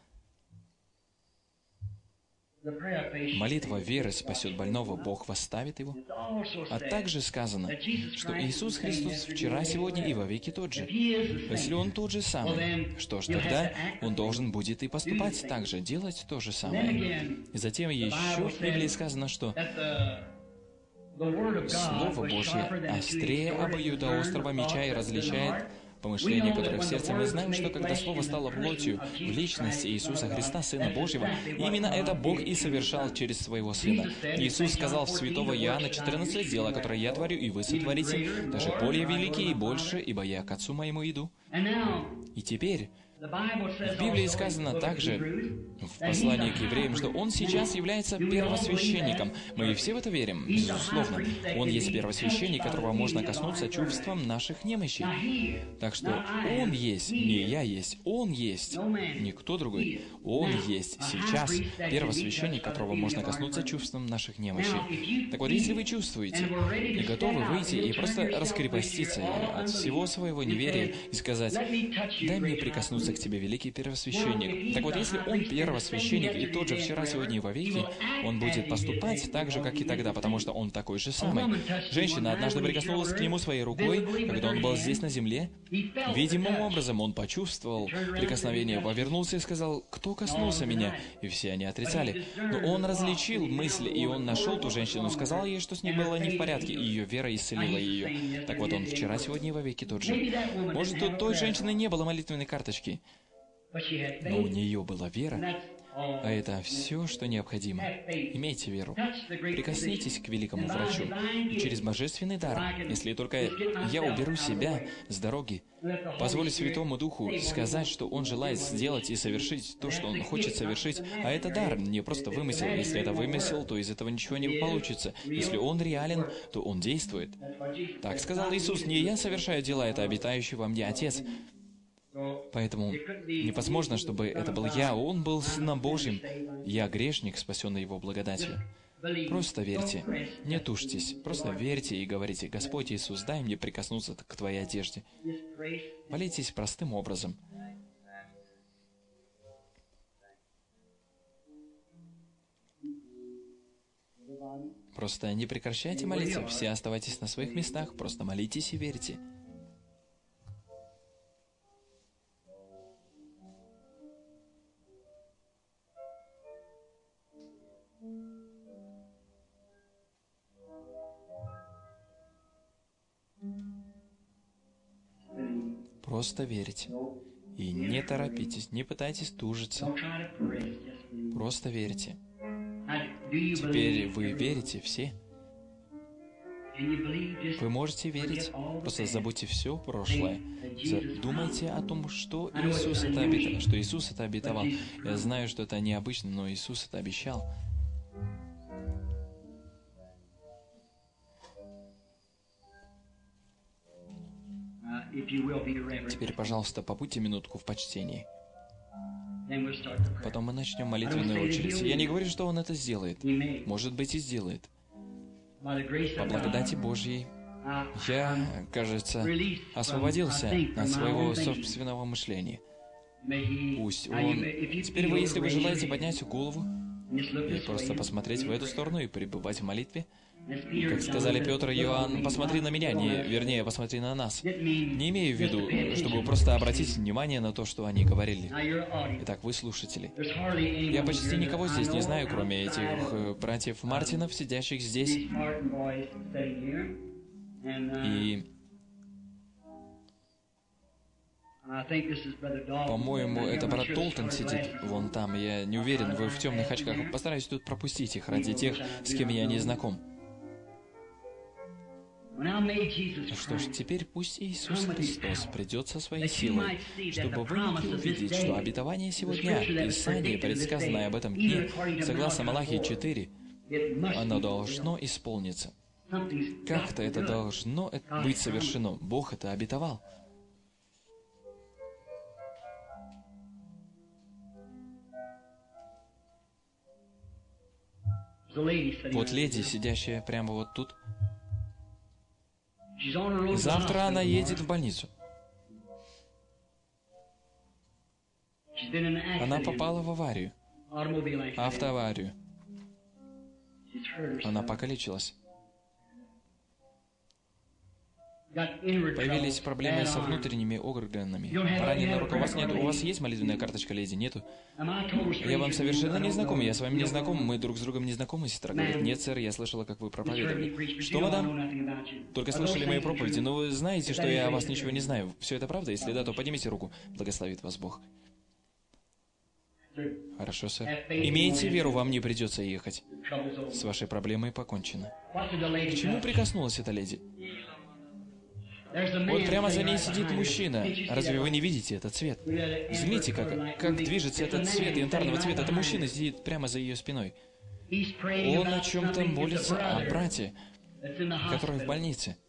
молитва веры спасет больного, Бог восставит его. А также сказано, что Иисус Христос вчера, сегодня и вовеки тот же. Если Он тот же самый, что ж, тогда Он должен будет и поступать так же, делать то же самое. И затем еще в Библии сказано, что Слово Божье острее обоюдоострого меча и различает помышления, которые в сердце. Мы знаем, что когда Слово стало плотью в личности Иисуса Христа, Сына Божьего, именно это Бог и совершал через Своего Сына. Иисус сказал в святого Иоанна 14, «Дело, которое я творю, и вы сотворите, даже более великие и больше, ибо я к Отцу моему иду». И теперь в Библии сказано также, в послании к евреям, что Он сейчас является первосвященником. Мы все в это верим, безусловно. Он есть первосвященник, которого можно коснуться чувством наших немощей. Так что Он есть, не я есть, Он есть, никто другой. Он есть сейчас первосвященник, которого можно коснуться чувством наших немощей. Так вот, если вы чувствуете и готовы выйти и просто раскрепоститься от всего своего неверия и сказать, «Дай мне прикоснуться к Тебе, великий первосвященник». Так вот, если Он первосвященник и тот же вчера, сегодня и вовеки, Он будет поступать так же, как и тогда, потому что Он такой же самый. Женщина однажды прикоснулась к Нему своей рукой, когда Он был здесь на земле. Видимым образом Он почувствовал прикосновение, повернулся и сказал, «Кто коснулся меня?» И все они отрицали. Но Он различил мысли, и Он нашел ту женщину, сказал ей, что с ней было не в порядке, и ее вера исцелила ее. Так вот, Он вчера, сегодня и вовеки тот же. Может, у той женщины не было молитвенной карточки, но у нее была вера, а это все, что необходимо. Имейте веру. Прикоснитесь к великому врачу. И через божественный дар, если только я уберу себя с дороги, позволю Святому Духу сказать, что Он желает сделать и совершить то, что Он хочет совершить, а это дар, не просто вымысел. Если это вымысел, то из этого ничего не получится. Если Он реален, то Он действует. Так сказал Иисус, не я совершаю дела, это обитающий во мне Отец. Поэтому невозможно, чтобы это был я. Он был Сыном Божьим. Я грешник, спасенный Его благодатью. Просто верьте. Не тушьтесь. Просто верьте и говорите, «Господь Иисус, дай мне прикоснуться к Твоей одежде». Молитесь простым образом. Просто не прекращайте молиться. Все оставайтесь на своих местах. Просто молитесь и верьте. Просто верьте. И не торопитесь, не пытайтесь тужиться. Просто верьте. Теперь вы верите все? Вы можете верить, просто забудьте все прошлое. Думайте о том, что Иисус это обетовал. Я знаю, что это необычно, но Иисус это обещал. Теперь, пожалуйста, побудьте минутку в почтении. Потом мы начнем молитвенную очередь. Я не говорю, что Он это сделает. Может быть, и сделает. По благодати Божьей я, кажется, освободился от своего собственного мышления. Пусть Он... Теперь вы, если вы желаете поднять голову и просто посмотреть в эту сторону и пребывать в молитве, как сказали Петр и Иоанн, посмотри на меня, вернее, посмотри на нас. Не имею в виду, чтобы просто обратить внимание на то, что они говорили. Итак, вы слушатели. Я почти никого здесь не знаю, кроме этих братьев Мартинов, сидящих здесь. И... По-моему, это брат Толтон сидит вон там. Я не уверен, вы в темных очках. Постараюсь тут пропустить их ради тех, с кем я не знаком. Что ж, теперь пусть Иисус Христос придет со своей силой, чтобы вы могли увидеть, что обетование сегодня, Писание, предсказанное об этом дне, согласно Малахии 4, оно должно исполниться. Как-то это должно быть совершено. Бог это обетовал. Вот леди, сидящая прямо вот тут. Завтра она едет в больницу. Она попала в аварию. Автоаварию. Она покалечилась. Появились проблемы со внутренними органами. Раненая рука. У вас есть молитвенная карточка, леди? Нету? Я вам совершенно не знаком. Я с вами не знаком. Мы друг с другом не знакомы, сестра говорит. Нет, сэр, я слышала, как вы проповедовали. Что, мадам? Только слышали мои проповеди. Но вы знаете, что я о вас ничего не знаю. Все это правда? Если да, то поднимите руку. Благословит вас Бог. Хорошо, сэр. Имейте веру, вам не придется ехать. С вашей проблемой покончено. К чему прикоснулась эта леди? Вот прямо за ней сидит мужчина. Разве вы не видите этот цвет? Взгляните, как движется этот цвет янтарного цвета. Это мужчина сидит прямо за ее спиной. Он о чем-то молится о брате, который в больнице.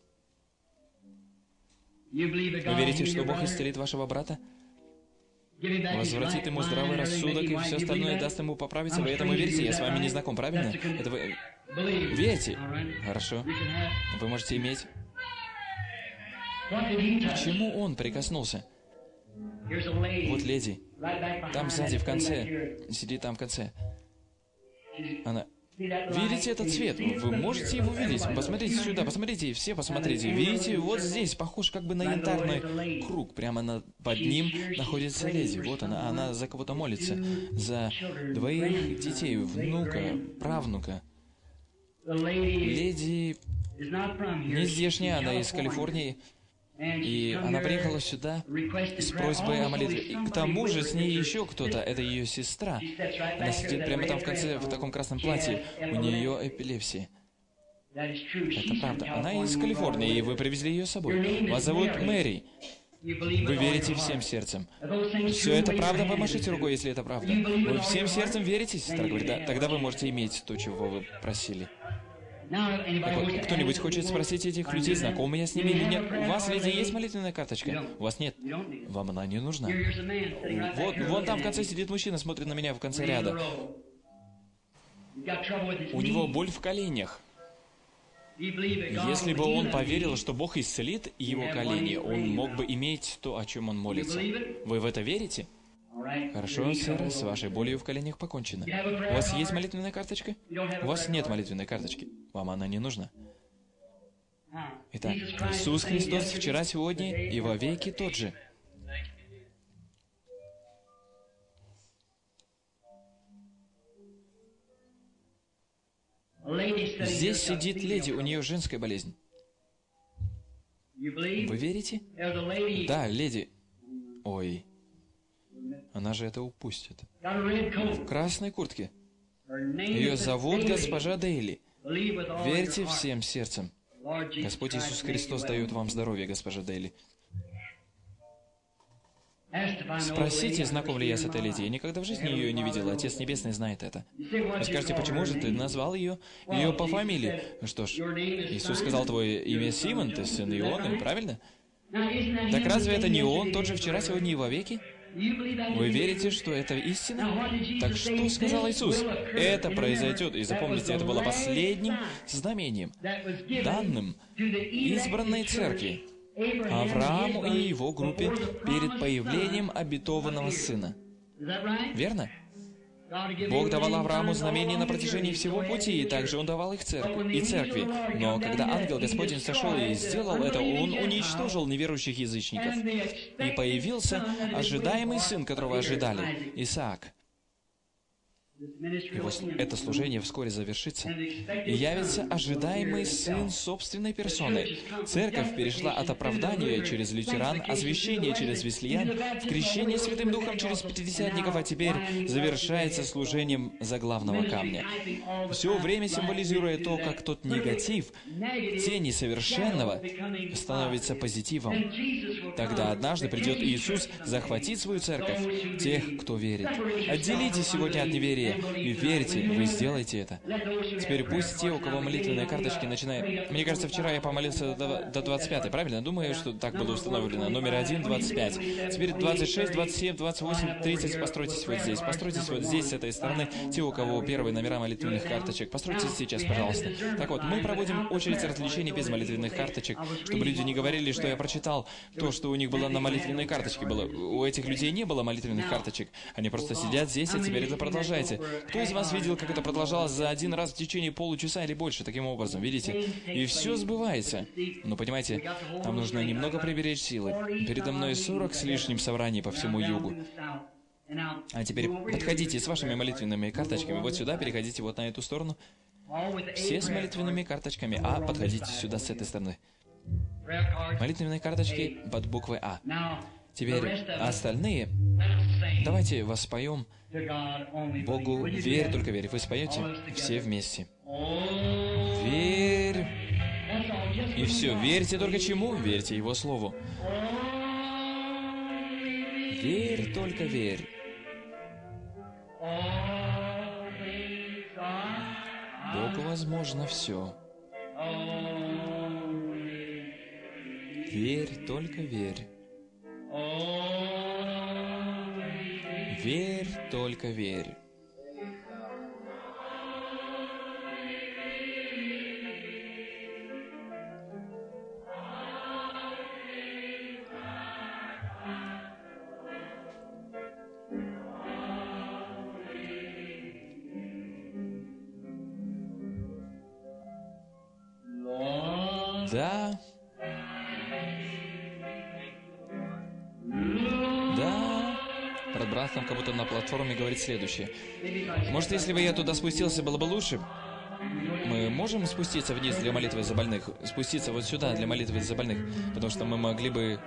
Вы верите, что Бог исцелит вашего брата? Возвратит ему здравый рассудок и все остальное даст ему поправиться. Вы этому верите? Я с вами не знаком, правильно? Это вы верите? Хорошо. Вы можете иметь... К чему он прикоснулся? Вот леди. Там сзади, в конце. Сидит там в конце. Она... Видите этот цвет? Вы можете его видеть? Посмотрите сюда, посмотрите, все посмотрите. Видите, вот здесь, похож как бы на янтарный круг. Прямо под ним находится леди. Вот она за кого-то молится. За двоих детей, внука, правнука. Леди не здешняя, она из Калифорнии. И она приехала сюда с просьбой о молитве. И к тому же с ней еще кто-то, это ее сестра. Она сидит прямо там в конце, в таком красном платье. У нее эпилепсия. Это правда. Она из Калифорнии, и вы привезли ее с собой. Вас зовут Мэри. Вы верите всем сердцем. Все это правда? Помашите рукой, если это правда. Вы всем сердцем верите, сестра говорит? Да, тогда вы можете иметь то, чего вы просили. Так вот, кто-нибудь хочет спросить этих людей, знакомы я с ними или нет? У вас, леди, есть молитвенная карточка? У вас нет. Вам она не нужна. Вот, вон там в конце сидит мужчина, смотрит на меня в конце ряда. У него боль в коленях. Если бы он поверил, что Бог исцелит его колени, он мог бы иметь то, о чем он молится. Вы в это верите? Хорошо, сэр, с вашей болью в коленях покончено. У вас есть молитвенная карточка? У вас нет молитвенной карточки. Вам она не нужна. Итак, Иисус Христос вчера, сегодня и во веки тот же. Здесь сидит леди, у нее женская болезнь. Вы верите? Да, леди. Ой, она же это упустит. В красной куртке. Ее зовут госпожа Дейли. Верьте всем сердцем. Господь Иисус Христос дает вам здоровье, госпожа Дейли. Спросите, знаком ли я с этой леди. Я никогда в жизни ее не видел, Отец Небесный знает это. Вы скажете, почему же ты назвал ее по фамилии? Что ж, Иисус сказал, твое имя Симон, ты сын Ионы, правильно? Так разве это не он, тот же вчера, сегодня и вовеки? Вы верите, что это истина? Так что сказал Иисус? Это произойдет, и запомните, это было последним знамением, данным избранной церкви, Аврааму и его группе перед появлением обетованного сына. Верно? Бог давал Аврааму знамения на протяжении всего пути, и также Он давал их церкви. Но когда ангел Господень сошел и сделал это, Он уничтожил неверующих язычников. И появился ожидаемый сын, которого ожидали, Исаак. И вот это служение вскоре завершится, и явится ожидаемый сын собственной персоной. Церковь перешла от оправдания через лютеран, освящения через веслиян, в крещение Святым Духом через пятидесятников, а теперь завершается служением заглавного камня. Все время символизируя то, как тот негатив, тень несовершенного, становится позитивом. Тогда однажды придет Иисус захватить свою церковь, тех, кто верит. Отделитесь сегодня от неверия, и верьте, вы сделаете это. Теперь пусть те, у кого молитвенные карточки, начинают... Мне кажется, вчера я помолился до 25-й, правильно? Думаю, что так было установлено. Номер 1, 25. Теперь 26, 27, 28, 30. Постройтесь вот здесь. Постройтесь вот здесь, с этой стороны. Те, у кого первые номера молитвенных карточек, постройтесь сейчас, пожалуйста. Так вот, мы проводим очередь развлечений без молитвенных карточек, чтобы люди не говорили, что я прочитал то, что у них было на молитвенной карточке. У этих людей не было молитвенных карточек. Они просто сидят здесь, а теперь это продолжайте. Кто из вас видел, как это продолжалось за один раз в течение получаса или больше, таким образом, видите? И все сбывается. Но, понимаете, нам нужно немного приберечь силы. Передо мной 40 с лишним собраний по всему югу. А теперь подходите с вашими молитвенными карточками вот сюда, переходите вот на эту сторону. Все с молитвенными карточками А, подходите сюда с этой стороны. Молитвенные карточки под буквой А. Теперь остальные, давайте воспоем Богу «Верь, только верь». Вы споете все вместе. Верь. И все. Верьте только чему? Верьте Его Слову. Верь, только верь. Богу возможно все. Верь, только верь. Верь, только верь. Да. Брат там как будто на платформе говорит следующее. Может, если бы я туда спустился, было бы лучше? Мы можем спуститься вниз для молитвы за больных? Спуститься вот сюда для молитвы за больных? Потому что мы могли бы...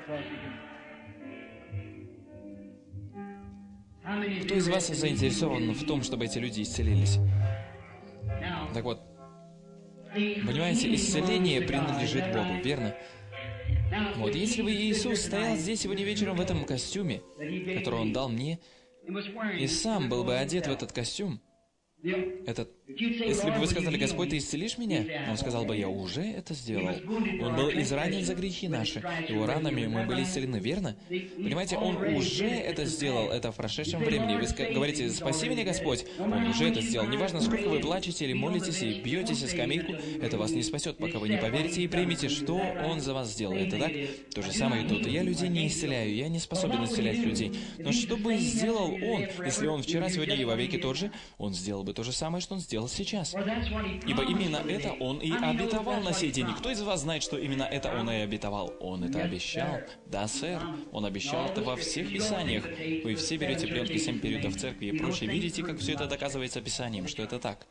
Кто из вас заинтересован в том, чтобы эти люди исцелились? Так вот, понимаете, исцеление принадлежит Богу, верно? Вот, если бы Иисус стоял здесь сегодня вечером в этом костюме, который Он дал мне, и сам был бы одет в этот костюм, если бы вы сказали: «Господь, ты исцелишь меня?» Он сказал бы: «Я уже это сделал». Он был изранен за грехи наши. Его ранами мы были исцелены, верно? Понимаете, Он уже это сделал, это в прошедшем времени. Вы говорите: «Спаси меня, Господь». Он уже это сделал. Неважно, сколько вы плачете или молитесь и бьетесь о скамейку, это вас не спасет, пока вы не поверите и примете, что Он за вас сделал. Это так? То же самое и тут. Я людей не исцеляю, я не способен исцелять людей. Но что бы сделал Он, если Он вчера, сегодня и вовеки тот же? Он сделал бы бы то же самое, что Он сделал сейчас. Ибо именно это Он и обетовал на сей день. И кто из вас знает, что именно это Он и обетовал? Он это обещал. Да, сэр. Он обещал это во всех Писаниях. Вы все берете пленки 7 периодов церкви и прочее. Видите, как все это доказывается Писанием, что это так.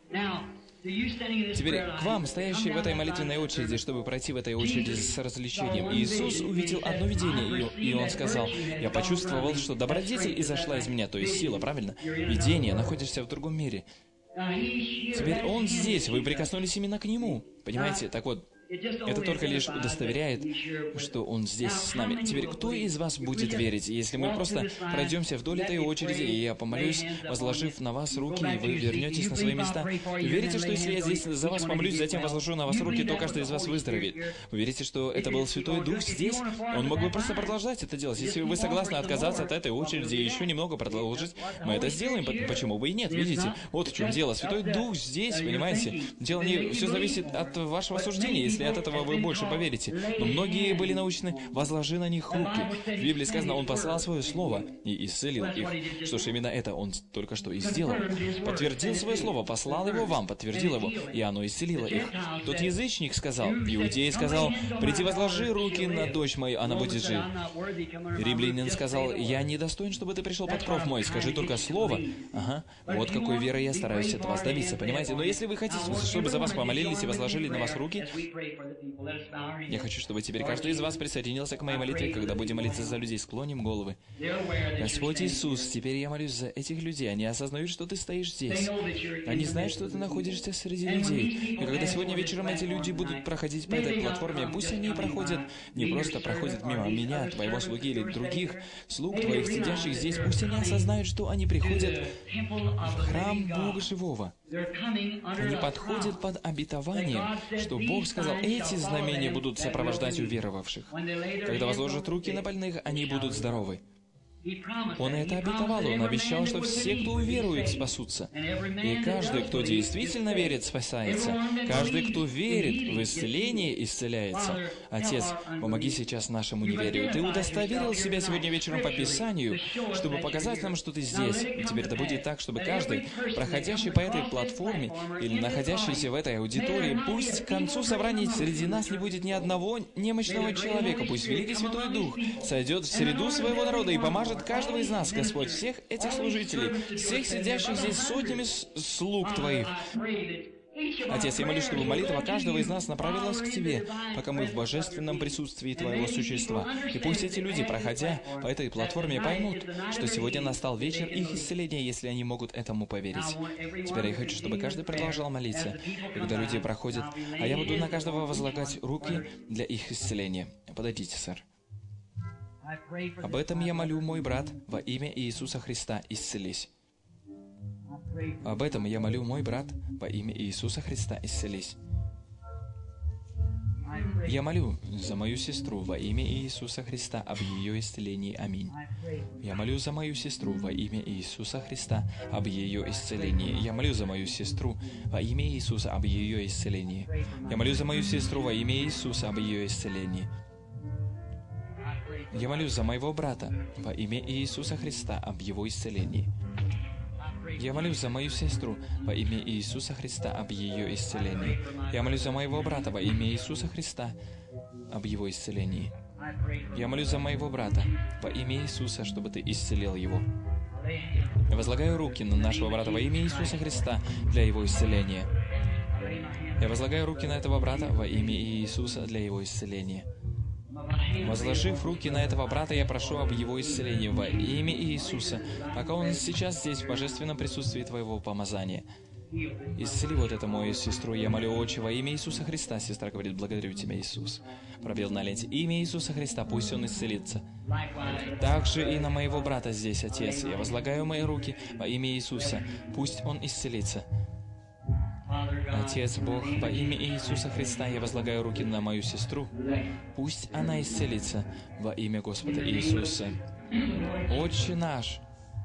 Теперь к вам, стоящие в этой молитвенной очереди, чтобы пройти в этой очереди с развлечением. Иисус увидел одно видение, и Он сказал: «Я почувствовал, что добродетель изошла из меня», то есть сила, правильно? Видение, находишься в другом мире. Теперь Он здесь, вы прикоснулись именно к Нему. Понимаете? Так вот, это только лишь удостоверяет, что Он здесь с нами. Теперь, кто из вас будет верить, если мы просто пройдемся вдоль этой очереди, и я помолюсь, возложив на вас руки, и вы вернетесь на свои места? Вы верите, что если я здесь за вас помолюсь, затем возложу на вас руки, то каждый из вас выздоровеет? Вы верите, что это был Святой Дух здесь? Он мог бы просто продолжать это делать. Если вы согласны отказаться от этой очереди и еще немного продолжить, мы это сделаем. Почему бы и нет? Видите? Вот в чем дело. Святой Дух здесь, понимаете? Дело не... Все зависит от вашего суждения, если от этого вы больше поверите. Но многие были научены: возложи на них руки. В Библии сказано: Он послал Свое Слово и исцелил их. Что ж, именно это Он только что и сделал. Подтвердил Свое Слово, послал его вам, подтвердил его, и оно исцелило их. Тот язычник сказал, иудей сказал: приди, возложи руки на дочь мою, она будет жить. Римлянин сказал: я не достоин, чтобы ты пришел под кров мой, скажи только слово. Ага, вот какой верой я стараюсь от вас добиться, понимаете? Но если вы хотите, чтобы за вас помолились и возложили на вас руки, я хочу, чтобы теперь каждый из вас присоединился к моей молитве, когда будем молиться за людей. Склоним головы. Господь Иисус, теперь я молюсь за этих людей. Они осознают, что Ты стоишь здесь. Они знают, что Ты находишься среди людей. И когда сегодня вечером эти люди будут проходить по этой платформе, пусть они проходят, не просто проходят мимо меня, Твоего слуги или других слуг Твоих, сидящих здесь, пусть они осознают, что они приходят в храм Бога Живого. Они подходят под обетованием, что Бог сказал: эти знамения будут сопровождать уверовавших. Когда возложат руки на больных, они будут здоровы. Он это обетовал, Он обещал, что все, кто уверует, спасутся. И каждый, кто действительно верит, спасается. Каждый, кто верит в исцеление, исцеляется. Отец, помоги сейчас нашему неверию. Ты удостоверил себя сегодня вечером по Писанию, чтобы показать нам, что Ты здесь. И теперь да будет так, чтобы каждый, проходящий по этой платформе или находящийся в этой аудитории, пусть к концу собрания среди нас не будет ни одного немощного человека. Пусть Великий Святой Дух сойдет в среду своего народа и поможет каждого из нас, Господь, всех этих служителей, всех сидящих здесь сотнями слуг Твоих. Отец, я молюсь, чтобы молитва каждого из нас направилась к Тебе, пока мы в божественном присутствии Твоего существа. И пусть эти люди, проходя по этой платформе, поймут, что сегодня настал вечер их исцеления, если они могут этому поверить. Теперь я хочу, чтобы каждый продолжал молиться, когда люди проходят, а я буду на каждого возлагать руки для их исцеления. Подойдите, сэр. Об этом я молю, мой брат, во имя Иисуса Христа, исцелись. Об этом я молю, мой брат, во имя Иисуса Христа, исцелись. Я молю за мою сестру во имя Иисуса Христа об ее исцелении. Аминь. Я молю за мою сестру во имя Иисуса Христа об ее исцелении. Я молю за мою сестру во имя Иисуса об ее исцелении. Я молю за мою сестру во имя Иисуса об ее исцелении. Я молюсь за моего брата во имя Иисуса Христа об его исцелении. Я молюсь за мою сестру во имя Иисуса Христа об ее исцелении. Я молюсь за моего брата во имя Иисуса Христа об его исцелении. Я молюсь за моего брата во имя Иисуса, чтобы Ты исцелил его. Я возлагаю руки на нашего брата во имя Иисуса Христа для его исцеления. Я возлагаю руки на этого брата во имя Иисуса для его исцеления. Возложив руки на этого брата, я прошу об его исцелении во имя Иисуса, пока он сейчас здесь, в божественном присутствии Твоего помазания. Исцели вот эту мою сестру, я молю, Отче, во имя Иисуса Христа. Сестра говорит: благодарю Тебя, Иисус. Пробел на ленте: имя Иисуса Христа, пусть он исцелится. Также и на моего брата здесь, Отец, я возлагаю мои руки во имя Иисуса, пусть он исцелится. Отец Бог, во имя Иисуса Христа я возлагаю руки на мою сестру. Пусть она исцелится во имя Господа Иисуса. Отче наш,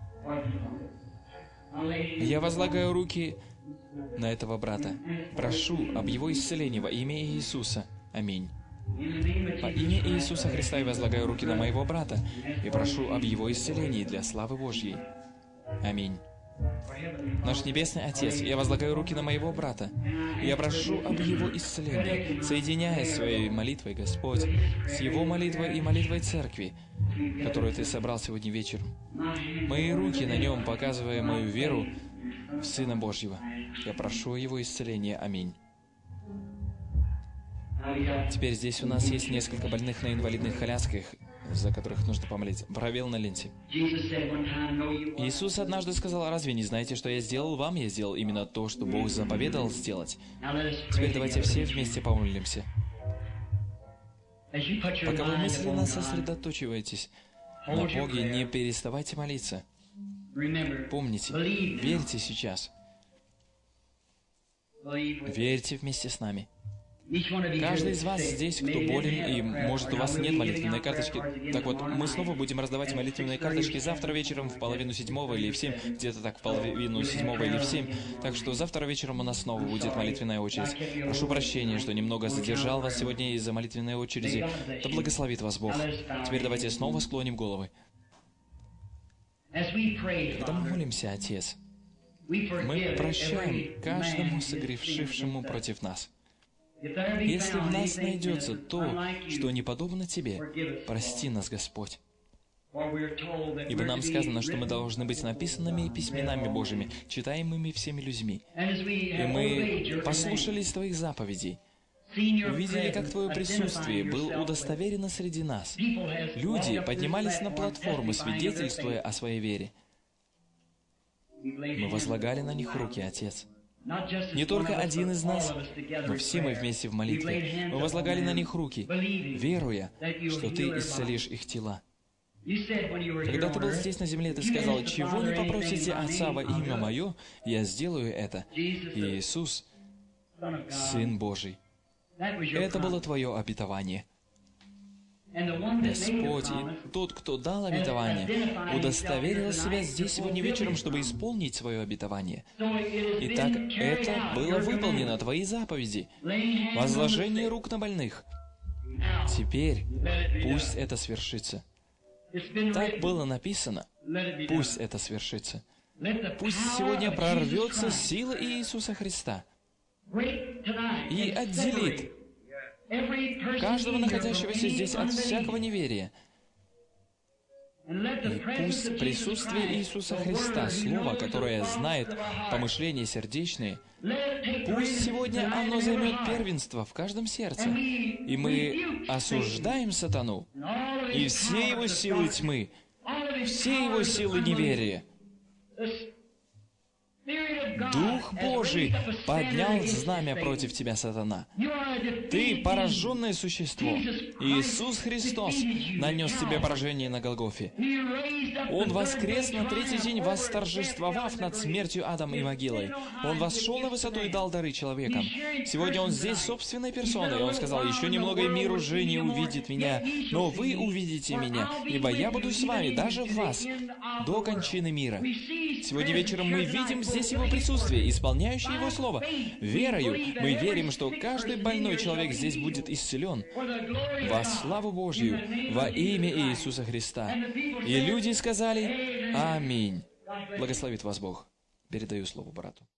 я возлагаю руки на этого брата. Прошу об его исцелении во имя Иисуса. Аминь. Во имя Иисуса Христа я возлагаю руки на моего брата и прошу об его исцелении для славы Божьей. Аминь. Наш Небесный Отец, я возлагаю руки на моего брата. Я прошу об его исцелении, соединяясь своей молитвой, Господь, с его молитвой и молитвой Церкви, которую Ты собрал сегодня вечером. Мои руки на нем, показывая мою веру в Сына Божьего. Я прошу о его исцелении. Аминь. Теперь здесь у нас есть несколько больных на инвалидных колясках, за которых нужно помолиться. Провел на ленте. Иисус однажды сказал: «Разве не знаете, что я сделал вам? Я сделал именно то, что Бог заповедовал сделать». Теперь давайте все вместе помолимся. Пока вы мысленно сосредоточиваетесь на Боге, не переставайте молиться. Помните, верьте сейчас. Верьте вместе с нами. Каждый из вас здесь, кто болен, и, может, у вас нет молитвенной карточки. Так вот, мы снова будем раздавать молитвенные карточки завтра вечером в 6:30 или в 7, где-то так, в 6:30 или в 7. Так что завтра вечером у нас снова будет молитвенная очередь. Прошу прощения, что немного задержал вас сегодня из-за молитвенной очереди. Да благословит вас Бог. Теперь давайте снова склоним головы. Когда мы молимся, Отец, мы прощаем каждому согрешившему против нас. Если в нас найдется то, что не подобно Тебе, прости нас, Господь. Ибо нам сказано, что мы должны быть написанными письменами Божьими, читаемыми всеми людьми. И мы послушались Твоих заповедей, увидели, как Твое присутствие было удостоверено среди нас. Люди поднимались на платформы, свидетельствуя о своей вере. Мы возлагали на них руки, Отец. Не только один из нас, но все мы вместе в молитве. Мы возлагали на них руки, веруя, что Ты исцелишь их тела. Когда Ты был здесь на земле, Ты сказал: «Чего не попросите Отца во имя Мое, я сделаю это». Иисус, Сын Божий. Это было Твое обетование. Господь, и Тот, кто дал обетование, удостоверил себя здесь сегодня вечером, чтобы исполнить свое обетование. Итак, это было выполнено, Твои заповеди. Возложение рук на больных. Теперь пусть это свершится. Так было написано. Пусть это свершится. Пусть сегодня прорвется сила Иисуса Христа и отделит каждого находящегося здесь от всякого неверия. И пусть присутствие Иисуса Христа, Слово, которое знает помышления сердечные, пусть сегодня оно займет первенство в каждом сердце. И мы осуждаем сатану и все его силы тьмы, все его силы неверия. Дух Божий поднял знамя против тебя, сатана. Ты пораженное существо. Иисус Христос нанес тебе поражение на Голгофе. Он воскрес на третий день, восторжествовав над смертью адом и могилой. Он восшел на высоту и дал дары человекам. Сегодня Он здесь собственной персоной. Он сказал: «Еще немного, и мир уже не увидит меня, но вы увидите меня, ибо я буду с вами, даже в вас, до кончины мира». Сегодня вечером мы видим здесь Его присутствие, исполняющее Его Слово. Верою мы верим, что каждый больной человек здесь будет исцелен во славу Божью, во имя Иисуса Христа. И люди сказали: «Аминь». Благословит вас Бог. Передаю слово брату.